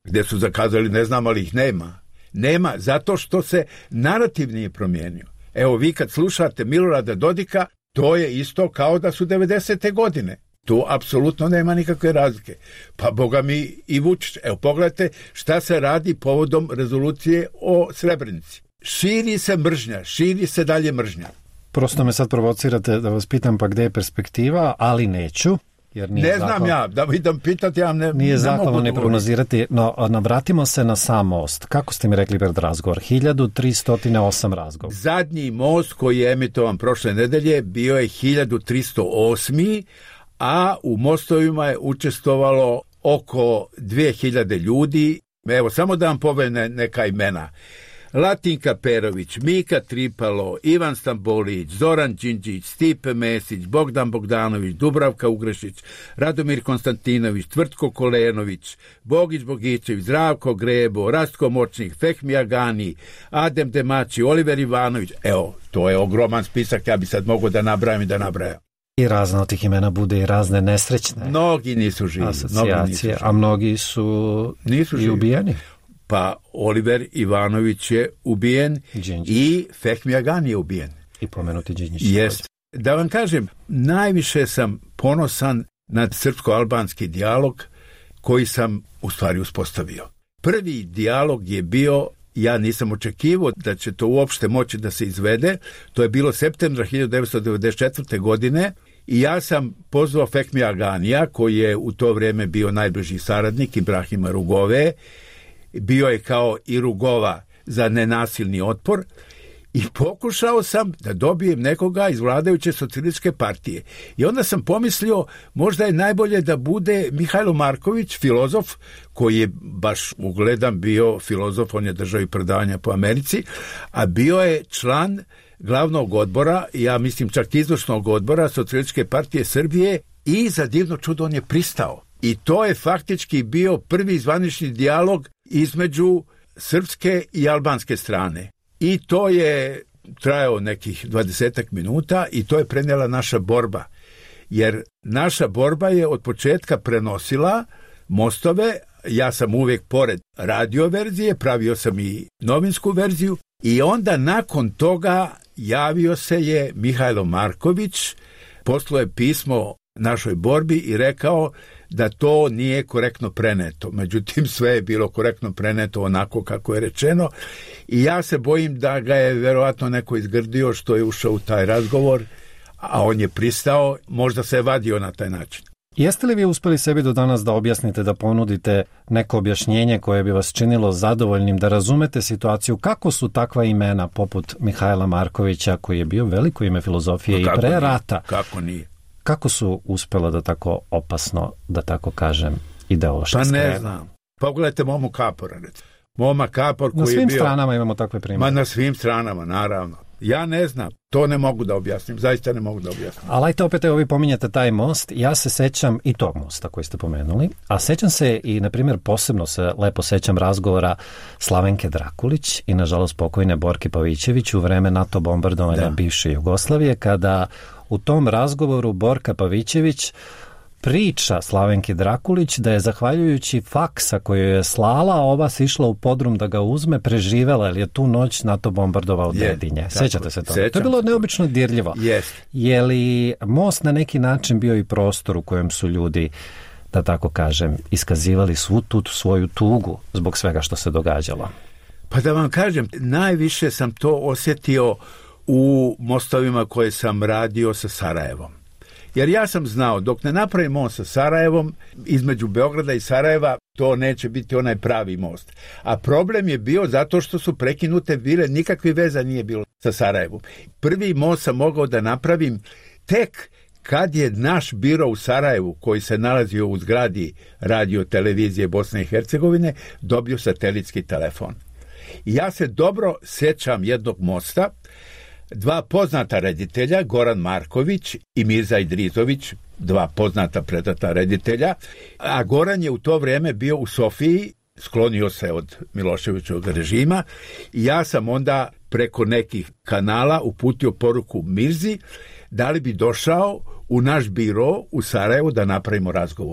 Gde su zakazali, ne znam, ali ih nema. Nema, zato što se narativ nije promijenio. Evo, vi kad slušate Milorada Dodika, to je isto kao da su devedesete godine. Tu apsolutno nema nikakve razlike. Pa boga mi i Vučić. Evo, pogledajte šta se radi povodom rezolucije o Srebrenici. Širi se mržnja, širi se dalje mržnja. Prosto me sad provocirate da vas pitam pa gde je perspektiva, ali neću. Jer nije ne znam zahval... ja, da idem pitati, ja ne, nije ne zahvalno mogu ne prognozirati, no navratimo se na sam most. Kako ste mi rekli pred razgovor? hiljadu tristo osam razgovor. Zadnji most koji je emitovan prošle nedelje bio je hiljadu tristo osam, a u mostovima je učestvovalo oko dve hiljade ljudi. Evo, samo da vam povene neka imena. Latinka Perović, Mika Tripalo, Ivan Stambolić, Zoran Đinđić, Stipe Mesić, Bogdan Bogdanović, Dubravka Ugrešić, Radomir Konstantinović, Tvrtko Kolenović, Bogić Bogićević, Zdravko Grebo, Rastko Močnik, Fehmi Agani, Adem Demaći, Oliver Ivanović. Evo, to je ogroman spisak, ja bi sad mogao da nabrajam i da nabrajam. I razne od tih imena bude i razne nesrećne mnogi nisu živi, asocijacije, mnogi nisu živi. A mnogi su nisu i živi. ubijeni. Pa Oliver Ivanović je ubijen Đinđić. I Fehmi Agani je ubijen. I pomenuti Đinđić. Jest. Da vam kažem, najviše sam ponosan na srpsko-albanski dijalog koji sam u stvari uspostavio. Prvi dijalog je bio, ja nisam očekivao da će to uopšte moći da se izvede, to je bilo septembra hiljadu devetsto devedeset četvrte. godine i ja sam pozvao Fehmi Aganija, koji je u to vrijeme bio najbliži saradnik Ibrahima Rugove, bio je kao i Rugova za nenasilni otpor i pokušao sam da dobijem nekoga iz vladajuće socijalističke partije. I onda sam pomislio, možda je najbolje da bude Mihajlo Marković, filozof, koji je baš ugledan bio filozof, on je držao i predavanja po Americi, a bio je član glavnog odbora, ja mislim čak izvršnog odbora Socijalističke partije Srbije i za divno čudo on je pristao. I to je faktički bio prvi zvanični dijalog između srpske i albanske strane. I to je trajao nekih dvadesetak minuta i to je prenijela naša borba. Jer naša borba je od početka prenosila mostove, ja sam uvijek pored radio verzije, pravio sam i novinsku verziju i onda nakon toga javio se je Mihajlo Marković, poslao je pismo našoj borbi i rekao da to nije korektno preneto. Međutim, sve je bilo korektno preneto onako kako je rečeno i ja se bojim da ga je verovatno neko izgrdio što je ušao u taj razgovor, a on je pristao, možda se je vadio na taj način. Jeste li vi uspeli sebi do danas da objasnite, da ponudite neko objašnjenje koje bi vas činilo zadovoljnim, da razumete situaciju, kako su takva imena poput Mihajla Markovića, koji je bio veliko ime filozofije i pre rata, kako nije? Kako su uspela da tako opasno, da tako kažem, ideološki pa skrenu? Ne znam. Pogledajte Momu Kapora, recimo. Moma Kapor koji je bio... Na svim stranama imamo takve primjere. Ma na svim stranama, naravno. Ja ne znam, to ne mogu da objasnim, zaista ne mogu da objasnim. Ali ajte opet, evo vi pominjate taj most, ja se sećam i tog mosta koji ste pomenuli, a sećam se i, na primjer, posebno se lepo sećam razgovora Slavenke Drakulić i, nažalost, pokojne Borke Pavićević u vreme NATO bombardovanja da. bivše Jugoslavije, kada u tom razgovoru Borka Pavićević priča Slavenki Drakulić da je zahvaljujući faksa koju je slala, ova se išla u podrum da ga uzme, preživela, jer je tu noć NATO bombardovao Dedinje. Sećate se toga? To je bilo neobično dirljivo. Yes. Je li most na neki način bio i prostor u kojem su ljudi, da tako kažem, iskazivali svu tu svoju tugu zbog svega što se događalo? Pa da vam kažem, najviše sam to osjetio u mostovima koje sam radio sa Sarajevom. Jer ja sam znao, dok ne napravim most sa Sarajevom, između Beograda i Sarajeva, to neće biti onaj pravi most. A problem je bio zato što su prekinute bile, nikakve veza nije bilo sa Sarajevom. Prvi most sam mogao da napravim tek kad je naš biro u Sarajevu, koji se nalazio u zgradi radio televizije Bosne i Hercegovine, dobio satelitski telefon. I ja se dobro sjećam jednog mosta, dva poznata reditelja, Goran Marković i Mirza Idrizović, dva poznata predata reditelja, a Goran je u to vrijeme bio u Sofiji, sklonio se od Miloševićevog režima i ja sam onda preko nekih kanala uputio poruku Mirzi da li bi došao u naš biro u Sarajevu da napravimo razgovor.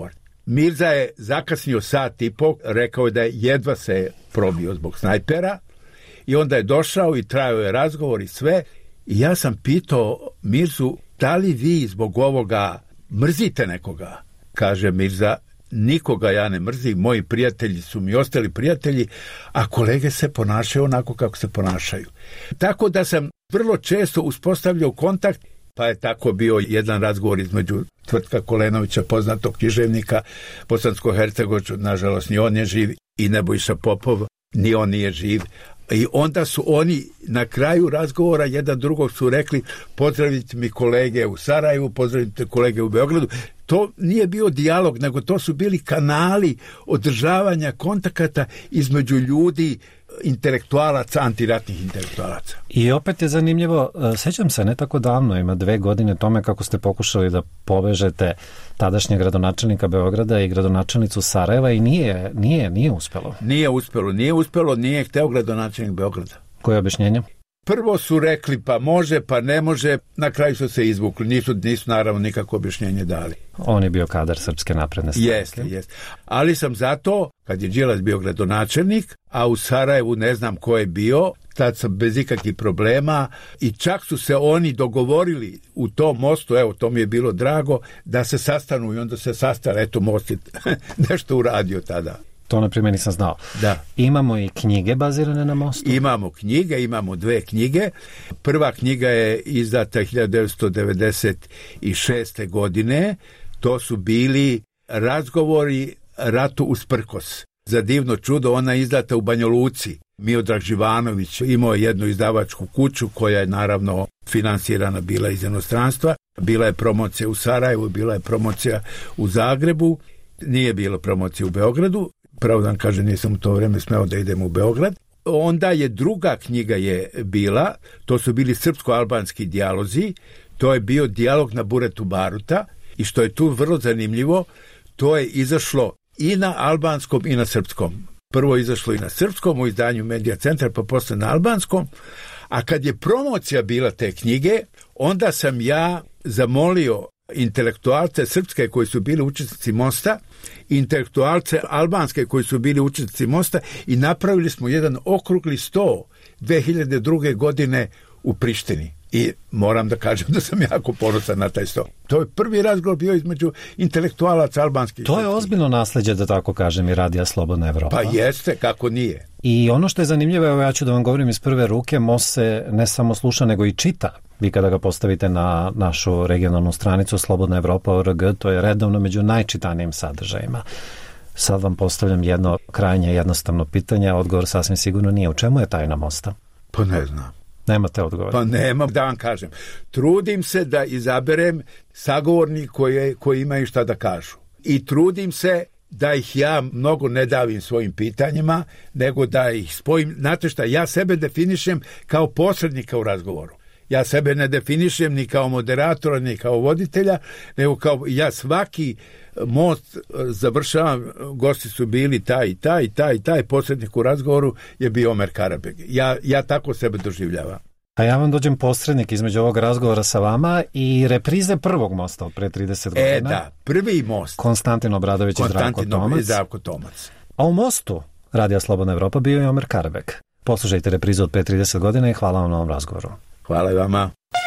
Mirza je zakasnio sat i po, rekao je da je jedva se probio zbog snajpera i onda je došao i trajao je razgovor i sve. I ja sam pitao Mirzu, da li vi zbog ovoga mrzite nekoga? Kaže Mirza, nikoga ja ne mrzim, moji prijatelji su mi ostali prijatelji, a kolege se ponašaju onako kako se ponašaju. Tako da sam vrlo često uspostavljao kontakt, pa je tako bio jedan razgovor između Tvrtka Kolenovića, poznatog književnika bosansko-hercegovačkog, nažalost ni on je živ, i Nebojša Popov, ni on nije živ. I onda su oni na kraju razgovora jedan drugog su rekli, pozdravite mi kolege u Sarajevu, pozdravite kolege u Beogradu. To nije bio dijalog, nego to su bili kanali održavanja kontakata između ljudi, intelektualaca, antiratnih intelektualaca. I opet je zanimljivo, sećam se, ne tako davno, ima dve godine tome kako ste pokušali da povežete tadašnjeg gradonačelnika Beograda i gradonačelnicu Sarajeva i nije, nije, nije uspelo. Nije uspelo, nije uspelo, nije hteo gradonačelnik Beograda. Koje je objašnjenje? Prvo su rekli pa može, pa ne može, na kraju su se izvukli, nisu, nisu naravno nikako objašnjenje dali. On je bio kadar Srpske napredne stranke. Jeste, jeste. Ali sam zato, kad je Đilas bio gradonačelnik, a u Sarajevu ne znam ko je bio, tad sam bez ikakvih problema i čak su se oni dogovorili u tom mostu, evo to mi je bilo drago, da se sastanu i onda se sastali, eto most je nešto uradio tada. To na primjer nisam znao. Da. Imamo i knjige bazirane na mostu? Imamo knjige, imamo dve knjige. Prva knjiga je izdata hiljadu devetsto devedeset šeste. godine. To su bili razgovori ratu usprkos. Za divno čudo, ona je izdata u Banja Luci. Miodrag Živanović imao je jednu izdavačku kuću koja je naravno finansirana bila iz inostranstva. Bila je promocija u Sarajevu, bila je promocija u Zagrebu. Nije bilo promocije u Beogradu. Pravo da kaže, nisam u to vrijeme smeo da idem u Beograd. Onda je druga knjiga je bila, to su bili srpsko-albanski dijalozi, to je bio dijalog na Buretu Baruta i što je tu vrlo zanimljivo, to je izašlo i na albanskom i na srpskom. Prvo je izašlo i na srpskom u izdanju Medija centra, pa posle na albanskom, a kad je promocija bila te knjige, onda sam ja zamolio intelektualce srpske koji su bili učesnici mosta, intelektualce albanske koji su bili učesnici mosta i napravili smo jedan okrugli sto dve hiljade druge. godine u Prištini. I moram da kažem da sam jako ponosan na taj sto. To je prvi razgovor bio između intelektualaca albanskih. To je ozbiljno nasleđe, da tako kažem, i Radija Slobodna Evropa. Pa jeste, kako nije. I ono što je zanimljivo, evo ja ću da vam govorim iz prve ruke, most se ne samo sluša, nego i čita. Vi kada ga postavite na našu regionalnu stranicu Slobodna Evropa O R G, to je redovno među najčitanijim sadržajima. Sad vam postavljam jedno krajnje jednostavno pitanje, a odgovor sasvim sigurno nije. U čemu je tajna mosta? Pa ne znam. Nemate odgovor? Pa nemam, da vam kažem. Trudim se da izaberem sagovornik koji, koji imaju šta da kažu. I trudim se da ih ja mnogo ne davim svojim pitanjima, nego da ih spojim. Znate šta, ja sebe definišem kao posrednika u razgovoru. Ja sebe ne definišem ni kao moderatora, ni kao voditelja, nego kao ja svaki most završavam, gosti su bili taj i taj i taj i taj, posrednik u razgovoru je bio Omer Karabeg. Ja, ja tako sebe doživljavam. A ja vam dođem posrednik između ovog razgovora sa vama i reprize prvog mosta od pre trideset godina. E da, prvi most. Konstantin Obradović i Zdravko Tomac. i Zdravko Tomac. A u mostu Radija Slobodna Evropa bio je Omer Karabeg. Poslušajte reprizu od pre trideset godina i hvala vam na ovom razgovoru. Hvala i vama.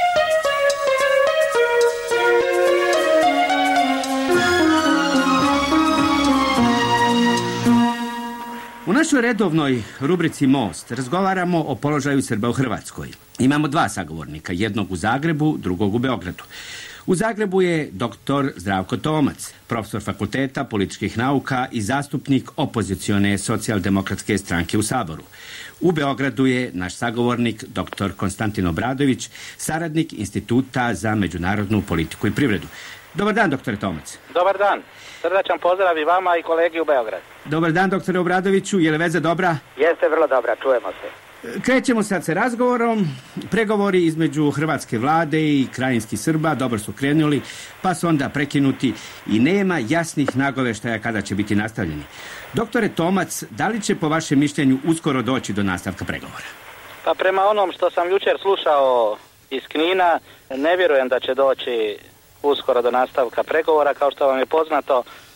U našoj redovnoj rubrici Most razgovaramo o položaju Srba u Hrvatskoj. Imamo dva sagovornika, jednog u Zagrebu, drugog u Beogradu. U Zagrebu je doktor Zdravko Tomac, profesor fakulteta političkih nauka i zastupnik opozicione socijaldemokratske stranke u Saboru. U Beogradu je naš sagovornik doktor Konstantin Obradović, saradnik Instituta za međunarodnu politiku i privredu. Dobar dan, doktore Tomac. Dobar dan. Srdačan pozdrav i vama i kolegi u Beogradu. Dobar dan, doktore Obradoviću. Je li veza dobra? Jeste vrlo dobra, čujemo se. Krećemo sad sa razgovorom. Pregovori između hrvatske vlade i krajinskih Srba dobro su krenuli, pa su onda prekinuti i nema jasnih nagoveštaja kada će biti nastavljeni. Doktore Tomac, da li će po vašem mišljenju uskoro doći do nastavka pregovora? Pa prema onom što sam jučer slušao iz Knina, ne vjerujem da će doći uskoro do nastavka pregovora. Kao što vam je poznato,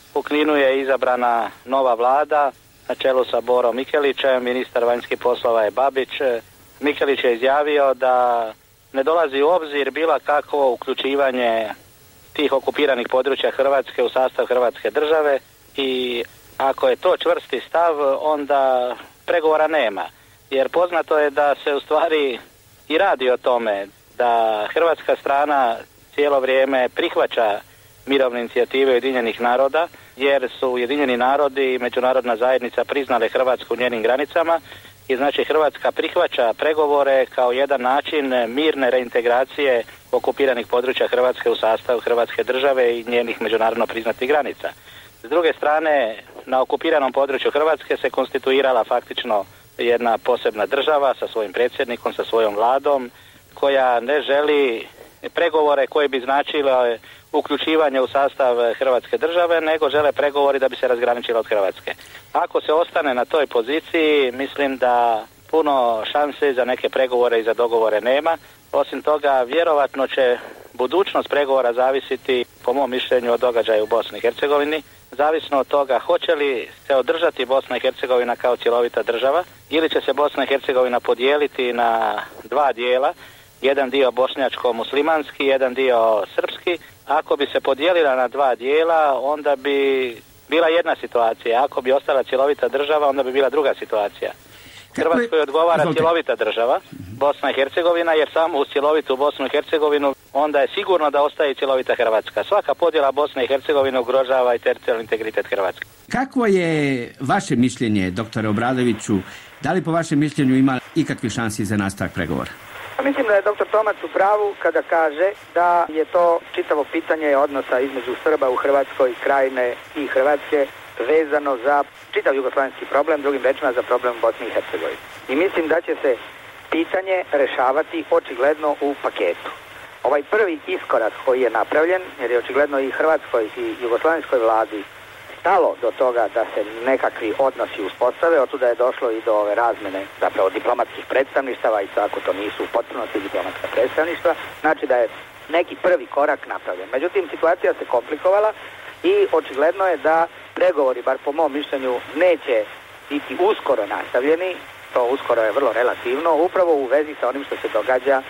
U Kninu je izabrana nova vlada na čelu sa Borom Mikelićem, ministar vanjskih poslova je Babić. Mikelić je izjavio da ne dolazi u obzir bilo kakvo uključivanje tih okupiranih područja Hrvatske u sastav Hrvatske države i ako je to čvrsti stav, onda pregovora nema. Jer poznato je da se u stvari i radi o tome da hrvatska strana cijelo vrijeme prihvaća mirovne inicijative Ujedinjenih naroda, jer su Ujedinjeni narodi i međunarodna zajednica priznale Hrvatsku u njenim granicama i znači Hrvatska prihvaća pregovore kao jedan način mirne reintegracije okupiranih područja Hrvatske u sastavu Hrvatske države i njenih međunarodno priznatih granica. S druge strane, na okupiranom području Hrvatske se konstituirala faktično jedna posebna država sa svojim predsjednikom, sa svojom vladom, koja ne želi pregovore koje bi značile uključivanje u sastav Hrvatske države, nego žele pregovori da bi se razgraničila od Hrvatske. Ako se ostane na toj poziciji, mislim da puno šanse za neke pregovore i za dogovore nema. Osim toga, vjerovatno će budućnost pregovora zavisiti, po mom mišljenju, od događaja u Bosni i Hercegovini. Zavisno od toga hoće li se održati Bosna i Hercegovina kao cjelovita država ili će se Bosna i Hercegovina podijeliti na dva dijela, jedan dio bošnjačko-muslimanski, jedan dio srpski. Ako bi se podijelila na dva dijela, onda bi bila jedna situacija. Ako bi ostala cjelovita država, onda bi bila druga situacija. Hrvatskoj odgovara cjelovita država, Bosna i Hercegovina, jer samo uz cjelovitu Bosnu i Hercegovinu onda je sigurno da ostaje cjelovita Hrvatska. Svaka podjela Bosne i Hercegovine ugrožava i teritorijalni integritet Hrvatske. Kako je vaše mišljenje, doktore Obradoviću, da li po vašem mišljenju ima ikakvi šansi za nastavak pregovora? Mislim da je doktor Tomac u pravu kada kaže da je to čitavo pitanje odnosa između Srba u Hrvatskoj, Krajine i Hrvatske vezano za čitav jugoslavenski problem, drugim rečima za problem Bosne i Hercegovine. I mislim da će se pitanje rešavati očigledno u paketu. Ovaj prvi iskorak koji je napravljen, jer je očigledno i Hrvatskoj i jugoslavenskoj vladi stalo do toga da se nekakvi odnosi uspostave, otuda je došlo i do ove razmene zapravo diplomatskih predstavništava i tako to nisu u potpunosti diplomatska predstavništva, znači da je neki prvi korak napravljen. Međutim, situacija se komplikovala i očigledno je da pregovori, bar po mom mišljenju, neće biti uskoro nastavljeni, to uskoro je vrlo relativno, upravo u vezi sa onim što se događa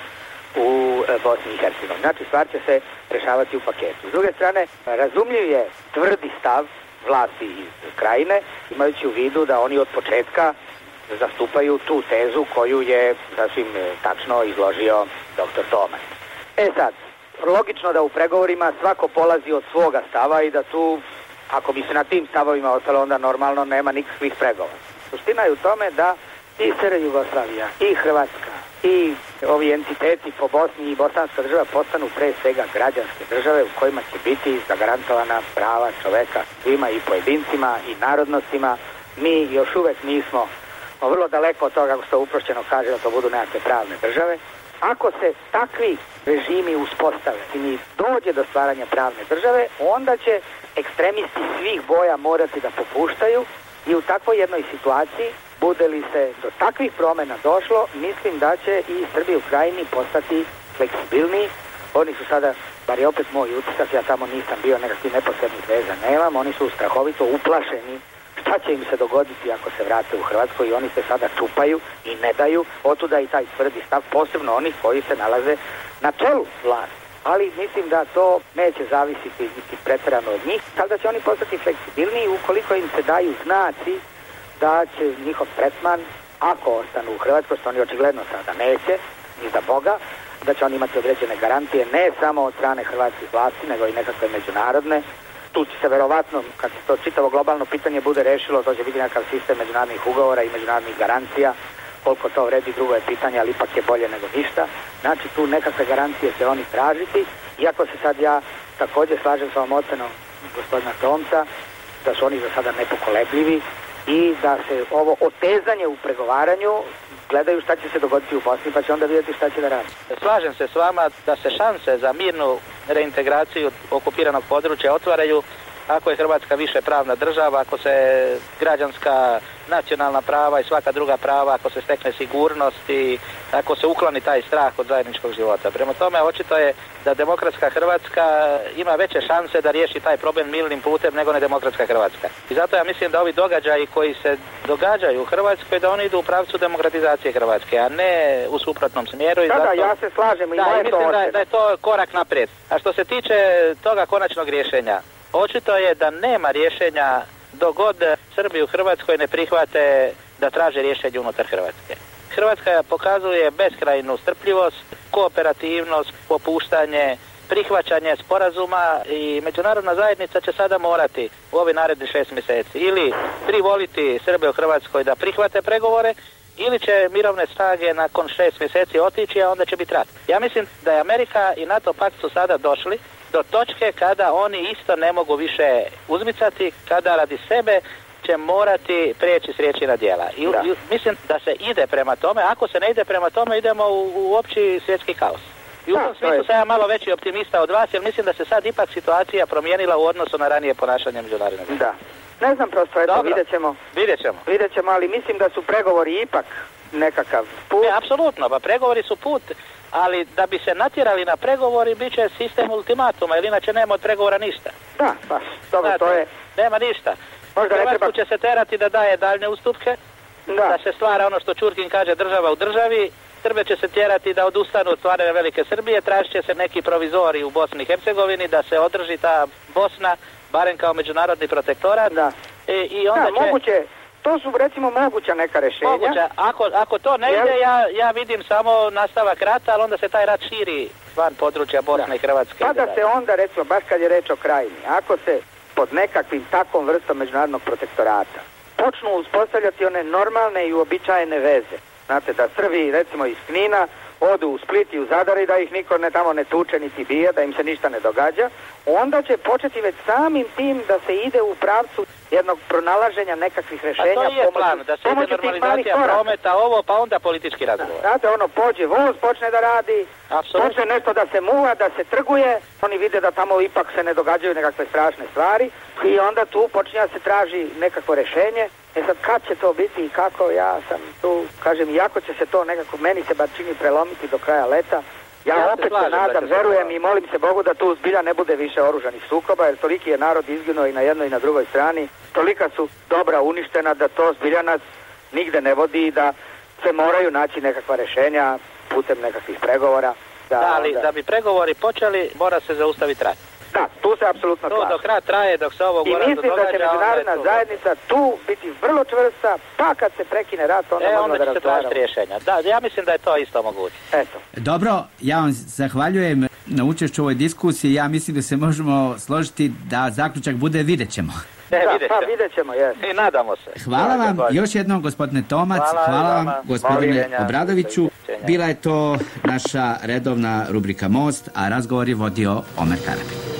u Bosni i Hercegovini. Znači, stvar će se rešavati u paketu. S druge strane, razumljiv je tvrdi stav vlasti iz Krajine, imajući u vidu da oni od početka zastupaju tu tezu koju je sasvim tačno izložio doktor Tomac. E sad, logično da u pregovorima svako polazi od svoga stava i da tu, ako bi se na tim stavovima ostalo, onda normalno nema nikakvih pregovora. Suština je u tome da i S R Jugoslavija, i Hrvatska, i ovi entiteti po Bosni i bosanska država postanu pre svega građanske države u kojima će biti zagarantovana prava čoveka svima i pojedincima i narodnostima. Mi još uvek nismo vrlo daleko od toga, kako se to uprošćeno kaže, da to budu nekakve pravne države. Ako se takvi režimi uspostave i mi dođe do stvaranja pravne države, onda će ekstremisti svih boja morati da popuštaju i u takvoj jednoj situaciji, bude li se do takvih promjena došlo, mislim da će i Srbi u Krajini postati fleksibilniji. Oni su sada, bar je opet moj utisak, ja tamo nisam bio, nekakvih neposrednih veza nemam, oni su strahovito uplašeni šta će im se dogoditi ako se vrate u Hrvatsku i oni se sada čupaju i ne daju, otuda i taj tvrdi stav, posebno onih koji se nalaze na čelu vlasti. Ali mislim da to neće zavisiti niti pretjerano od njih, tako da će oni postati fleksibilniji ukoliko im se daju znaci da će njihov tretman, ako ostanu u Hrvatskoj, što oni očigledno sada neće, ni za Boga, da će oni imati određene garantije ne samo od strane hrvatskih vlasti, nego i nekakve međunarodne. Tu će se verovatno, kad se to čitavo globalno pitanje bude rešilo, to će biti nekakav sistem međunarodnih ugovora i međunarodnih garancija. Koliko to vredi, drugo je pitanje, ali ipak je bolje nego ništa. Znači, tu nekakve garancije će oni tražiti, iako se sad ja također slažem sa ovom ocenom gospodina Tomca, da su oni za sada nepokolebljivi i da se ovo otezanje u pregovaranju gledaju šta će se dogoditi u Bosni, pa će onda vidjeti šta će da radi. Slažem se s vama da se šanse za mirnu reintegraciju okupiranog područja otvaraju ako je Hrvatska više pravna država, ako se građanska nacionalna prava i svaka druga prava, ako se stekne sigurnost i ako se ukloni taj strah od zajedničkog života. Prema tome, očito je da demokratska Hrvatska ima veće šanse da riješi taj problem mirnim putem nego nedemokratska Hrvatska. I zato ja mislim da ovi događaji koji se događaju u Hrvatskoj, da oni idu u pravcu demokratizacije Hrvatske, a ne u suprotnom smjeru. I da, zato, da, ja se slažem i da, moje mislim to da, da je to korak naprijed. A što se tiče toga konačnog rješenja, očito je da nema rješenja dok god Srbi u Hrvatskoj ne prihvate da traže rješenje unutar Hrvatske. Hrvatska pokazuje beskrajnu strpljivost, kooperativnost, popuštanje, prihvaćanje sporazuma i međunarodna zajednica će sada morati u ovih narednih šest mjeseci ili privoliti Srbe u Hrvatskoj da prihvate pregovore ili će mirovne snage nakon šest mjeseci otići, a onda će biti rat. Ja mislim da je Amerika i NATO pakt su sada došli do točke kada oni isto ne mogu više uzmicati, kada radi sebe će morati prijeći s riječi na djela. I, i mislim da se ide prema tome. Ako se ne ide prema tome, idemo u, u opći svjetski kaos. I u tom smislu sam ja malo veći optimista od vas, jer mislim da se sad ipak situacija promijenila u odnosu na ranije ponašanje međunarodne. Da. Ne znam prosto, eto, vidjet ćemo. Vidjet ćemo. Vidjet ćemo, ali mislim da su pregovori ipak nekakav put. Ne, apsolutno, pa pregovori su put, ali da bi se natjerali na pregovori, bit će sistem ultimatuma, jer inače nema od pregovora ništa. Da, baš, dobro, Znate, to je... Nema ništa. Možda ne Hrvatsku treba... će se terati da daje daljne ustupke, da. da se stvara ono što Čurkin kaže država u državi, Srbe će se tjerati da odustanu od stvaranja Velike Srbije, tražit će se neki provizori u Bosni i Hercegovini, da se održi ta Bosna, barem kao međunarodni protektorat. Da, I, i onda da će... moguće, to su recimo moguća neka rješenja. Moguća, ako, ako to ne ide, ja, ja vidim samo nastavak rata, ali onda se taj rat širi van područja Bosne da. i Hrvatske. Pa da se onda, recimo, baš kad je reč o Krajini, ako se pod nekakvim takvom vrstom međunarodnog protektorata počnu uspostavljati one normalne i uobičajene veze. Znate, da Srbi, recimo iz Knina, odu u Split i u Zadar i da ih niko ne tamo ne tuče niti bije, da im se ništa ne događa, onda će početi već samim tim da se ide u pravcu jednog pronalaženja nekakvih rješenja. A to je pomoću, plan, da se ide normalizacija prometa, ovo, pa onda politički razgovor. Znate, ono, pođe voz, počne da radi, Absolutno. počne nešto da se muva, da se trguje, oni vide da tamo ipak se ne događaju nekakve strašne stvari i onda tu počinje da se traži nekakvo rješenje. E sad, kad će to biti i kako, ja sam tu, kažem, iako će se to nekako, meni se bar čini prelomiti do kraja leta, ja, ja opet se nadam, verujem i molim se Bogu da tu zbilja ne bude više oružanih sukoba, jer toliki je narod izginuo i na jednoj i na drugoj strani, tolika su dobra uništena da to zbilja nas nigde ne vodi i da se moraju naći nekakva rješenja putem nekakvih pregovora. Da, da ali onda... da bi pregovori počeli, mora se zaustaviti rat. Da, tu se apsolutno slažem. To dok rat traje, dok se ovo I mislim da će međunarodna zajednica tu biti vrlo čvrsta, pa kad se prekine rat, onda, e, onda da će se tražiti rješenja. Da, ja mislim da je to isto moguće. Eto. Dobro, ja vam zahvaljujem na učešću u ovoj diskusiji. Ja mislim da se možemo složiti da zaključak bude vidjet ćemo. E, da, vidjet pa vidjet ćemo, jes. I nadamo se. Hvala vam Hvala. još jednom, gospodine Tomac. Hvala, Hvala vam, vama. gospodine Hvala. Obradoviću. Bila je to naša redovna rubrika Most, a razgovor je vodio Omer Karabek.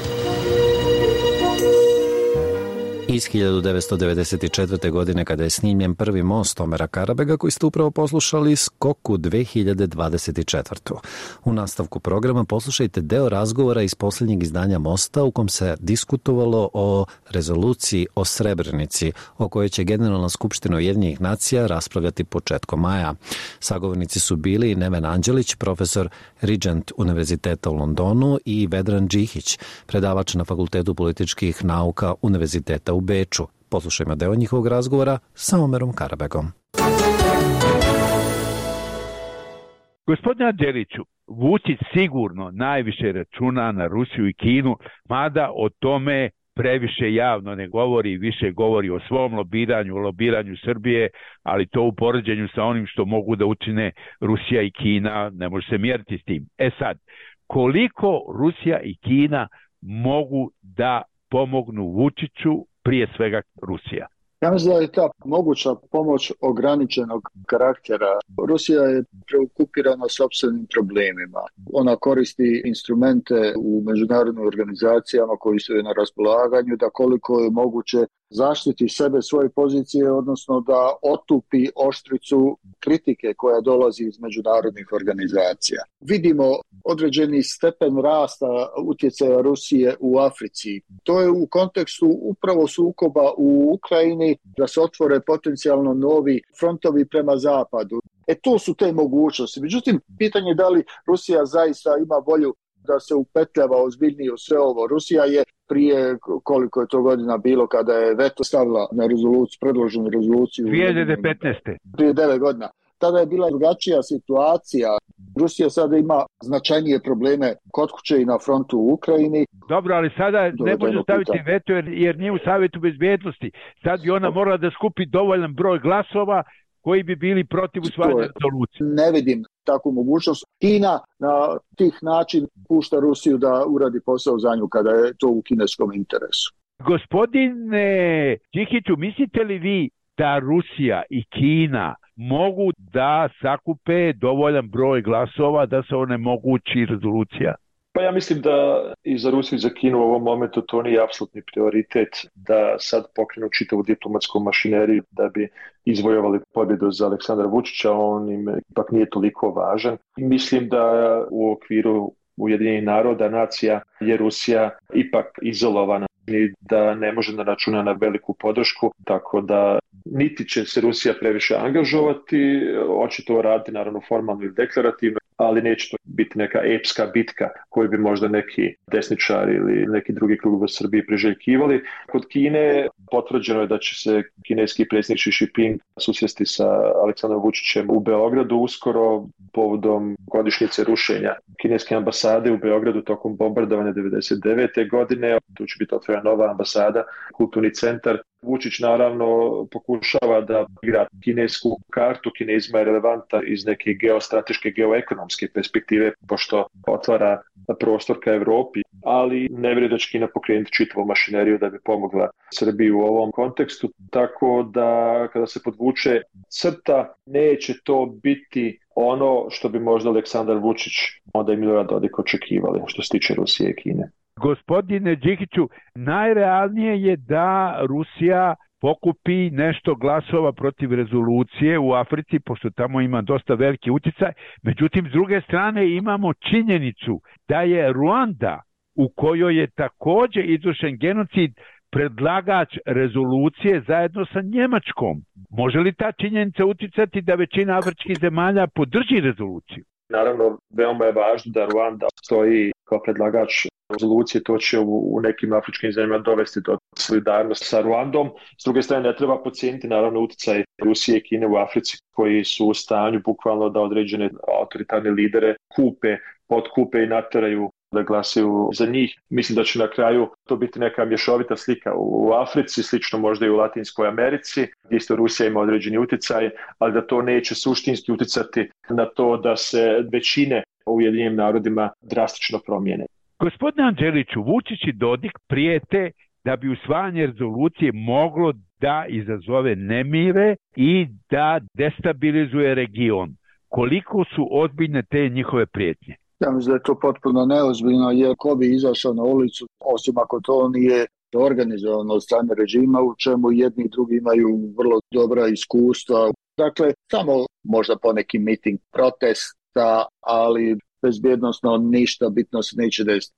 Iz hiljadu devetsto devedeset četvrte. godine, kada je snimljen prvi most Omera Karabega, koji ste upravo poslušali, skok u dve hiljade dvadeset četvrtu. U nastavku programa poslušajte deo razgovora iz posljednjeg izdanja Mosta u kom se diskutovalo o rezoluciji o Srebrenici, o kojoj će Generalna skupština Ujedinjenih nacija raspravljati početkom maja. Sagovornici su bili Neven Anđelić, profesor Regent Univerziteta u Londonu, i Vedran Džihić, predavač na Fakultetu političkih nauka Univerziteta u Beču. Poslušajmo deo njihovog razgovora sa Omerom Karabegom. Gospodine Anđeliću, Vučić sigurno najviše računa na Rusiju i Kinu, mada o tome previše javno ne govori, više govori o svom lobiranju, o lobiranju Srbije, ali to u poređenju sa onim što mogu da učine Rusija i Kina ne može se mjeriti s tim. E sad, koliko Rusija i Kina mogu da pomognu Vučiću, prije svega Rusija? Ja mislim da je ta moguća pomoć ograničenog karaktera. Rusija je preokupirana sopstvenim problemima. Ona koristi instrumente u međunarodnim organizacijama koji su joj na raspolaganju da koliko je moguće zaštiti sebe, svoje pozicije, odnosno da otupi oštricu kritike koja dolazi iz međunarodnih organizacija. Vidimo određeni stepen rasta utjecaja Rusije u Africi. To je u kontekstu upravo sukoba u Ukrajini, da se otvore potencijalno novi frontovi prema zapadu. E to su te mogućnosti. Međutim, pitanje je da li Rusija zaista ima volju da se upetljava ozbiljnije u sve ovo. Rusija je prije, koliko je to godina bilo, kada je veto stavila na rezoluciju, predloženu rezoluciju. dvije hiljade petnaeste. Prije devet godina. Tada je bila drugačija situacija. Rusija sada ima značajnije probleme kod kuće i na frontu u Ukrajini. Dobro, ali sada ne može staviti pitanje. veto jer, jer nije u Savjetu bezbjednosti. Sad bi ona morala da skupi dovoljan broj glasova koji bi bili protiv usvajanja rezolucije. Ne vidim takvu mogućnost. Kina na tih način pušta Rusiju da uradi posao za nju kada je to u kineskom interesu. Gospodine Đikiću, mislite li vi da Rusija i Kina mogu da sakupe dovoljan broj glasova da se onemogući rezolucija? Pa ja mislim da i za Rusiju i za Kinu u ovom momentu to nije apsolutni prioritet da sad pokrenu čitavu diplomatsku mašineriju da bi izvojovali pobjedu za Aleksandra Vučića, on im ipak nije toliko važan. Mislim da u okviru Ujedinjenih naroda, nacija, je Rusija ipak izolovana i da ne može da računa na veliku podršku, tako da niti će se Rusija previše angažovati, očito raditi naravno formalno ili deklarativno, ali neće to biti neka epska bitka koju bi možda neki desničari ili neki drugi krug u Srbiji priželjkivali. Kod Kine potvrđeno je da će se kineski predsjednik Xi Jinping susresti sa Aleksandrom Vučićem u Beogradu uskoro povodom godišnjice rušenja kineske ambasade u Beogradu tokom bombardovanja devedeset devete godine. Tu će biti otvorena nova ambasada, kulturni centar. Vučić naravno pokušava da igra kinesku kartu. Kinezima je relevanta iz neke geostrateške, geoekonomske perspektive, pošto otvara prostor ka Evropi, ali ne vjerujem da će Kina pokrenuti čitavu mašineriju da bi pomogla Srbiji u ovom kontekstu, tako da kada se podvuče crta, neće to biti ono što bi možda Aleksandar Vučić onda i Milorad Dodik očekivali što se tiče Rusije i Kine. Gospodine Đikiću, najrealnije je da Rusija pokupi nešto glasova protiv rezolucije u Africi, pošto tamo ima dosta veliki utjecaj. Međutim, s druge strane imamo činjenicu da je Ruanda, u kojoj je također izvršen genocid, predlagač rezolucije zajedno sa Njemačkom. Može li ta činjenica utjecati da većina afričkih zemalja podrži rezoluciju? Naravno, veoma je važno da Ruanda stoji kao predlagač rezolucije, to će u, u nekim afričkim zemljama dovesti do solidarnosti sa Ruandom. S druge strane, ne treba podcijeniti naravno utjecaj Rusije i Kine u Africi koji su u stanju bukvalno da određene autoritarne lidere kupe, potkupe i nateraju da glasaju za njih. Mislim da će na kraju to biti neka mješovita slika u Africi, slično možda i u Latinskoj Americi, gdje isto Rusija ima određeni utjecaj, ali da to neće suštinski utjecati na to da se većine u Ujedinjenim narodima drastično promijene. Gospodine Anđeliću, Vučić i Dodik prijete da bi usvajanje rezolucije moglo da izazove nemire i da destabilizuje region. Koliko su ozbiljne te njihove prijetnje? Ja mislim da je to potpuno neozbiljno, jer ko bi izašao na ulicu, osim ako to nije organizovano od strane režima, u čemu jedni i drugi imaju vrlo dobra iskustva. Dakle, samo možda poneki miting protesta, ali bezbjednosno ništa bitno se neće desiti.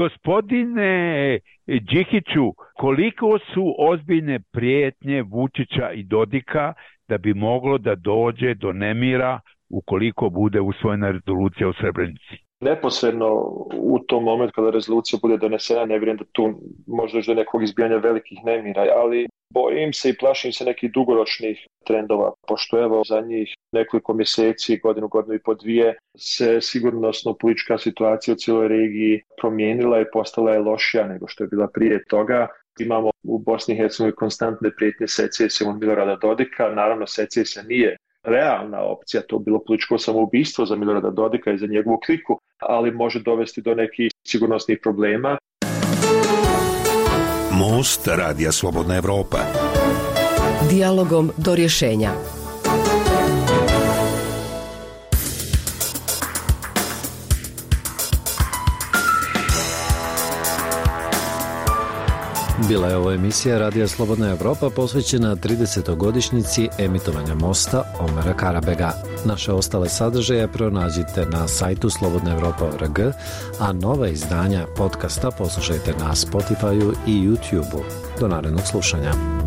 Gospodine Đikiću, koliko su ozbiljne prijetnje Vučića i Dodika da bi moglo da dođe do nemira ukoliko bude usvojena rezolucija u Srebrenici? Neposredno u tom momentu kada rezolucija bude donesena, ne vjerujem da tu može doći do nekog izbijanja velikih nemira, ali bojim se i plašim se nekih dugoročnih trendova, pošto evo za njih nekoliko mjeseci, godinu, godinu i po dvije, se sigurnosno politička situacija u cijeloj regiji promijenila i postala je lošija nego što je bila prije toga. Imamo u Bosni i Hercegovini konstantne prijetnje secesijom od Milorada Dodika, naravno secesija nije realna opcija, to bilo političko samoubistvo za Milorada Dodika i za njegovu kliku, ali može dovesti do nekih sigurnosnih problema. Most Radija Slobodna Evropa. Dijalogom do rješenja. Bila je ovo emisija Radija Slobodna Evropa posvećena tridesetogodišnjici emitovanja Mosta Omera Karabega. Naše ostale sadržaje pronađite na sajtu slobodna evropa tačka org, a nova izdanja podcasta poslušajte na Spotifyu i YouTubeu. Do narednog slušanja.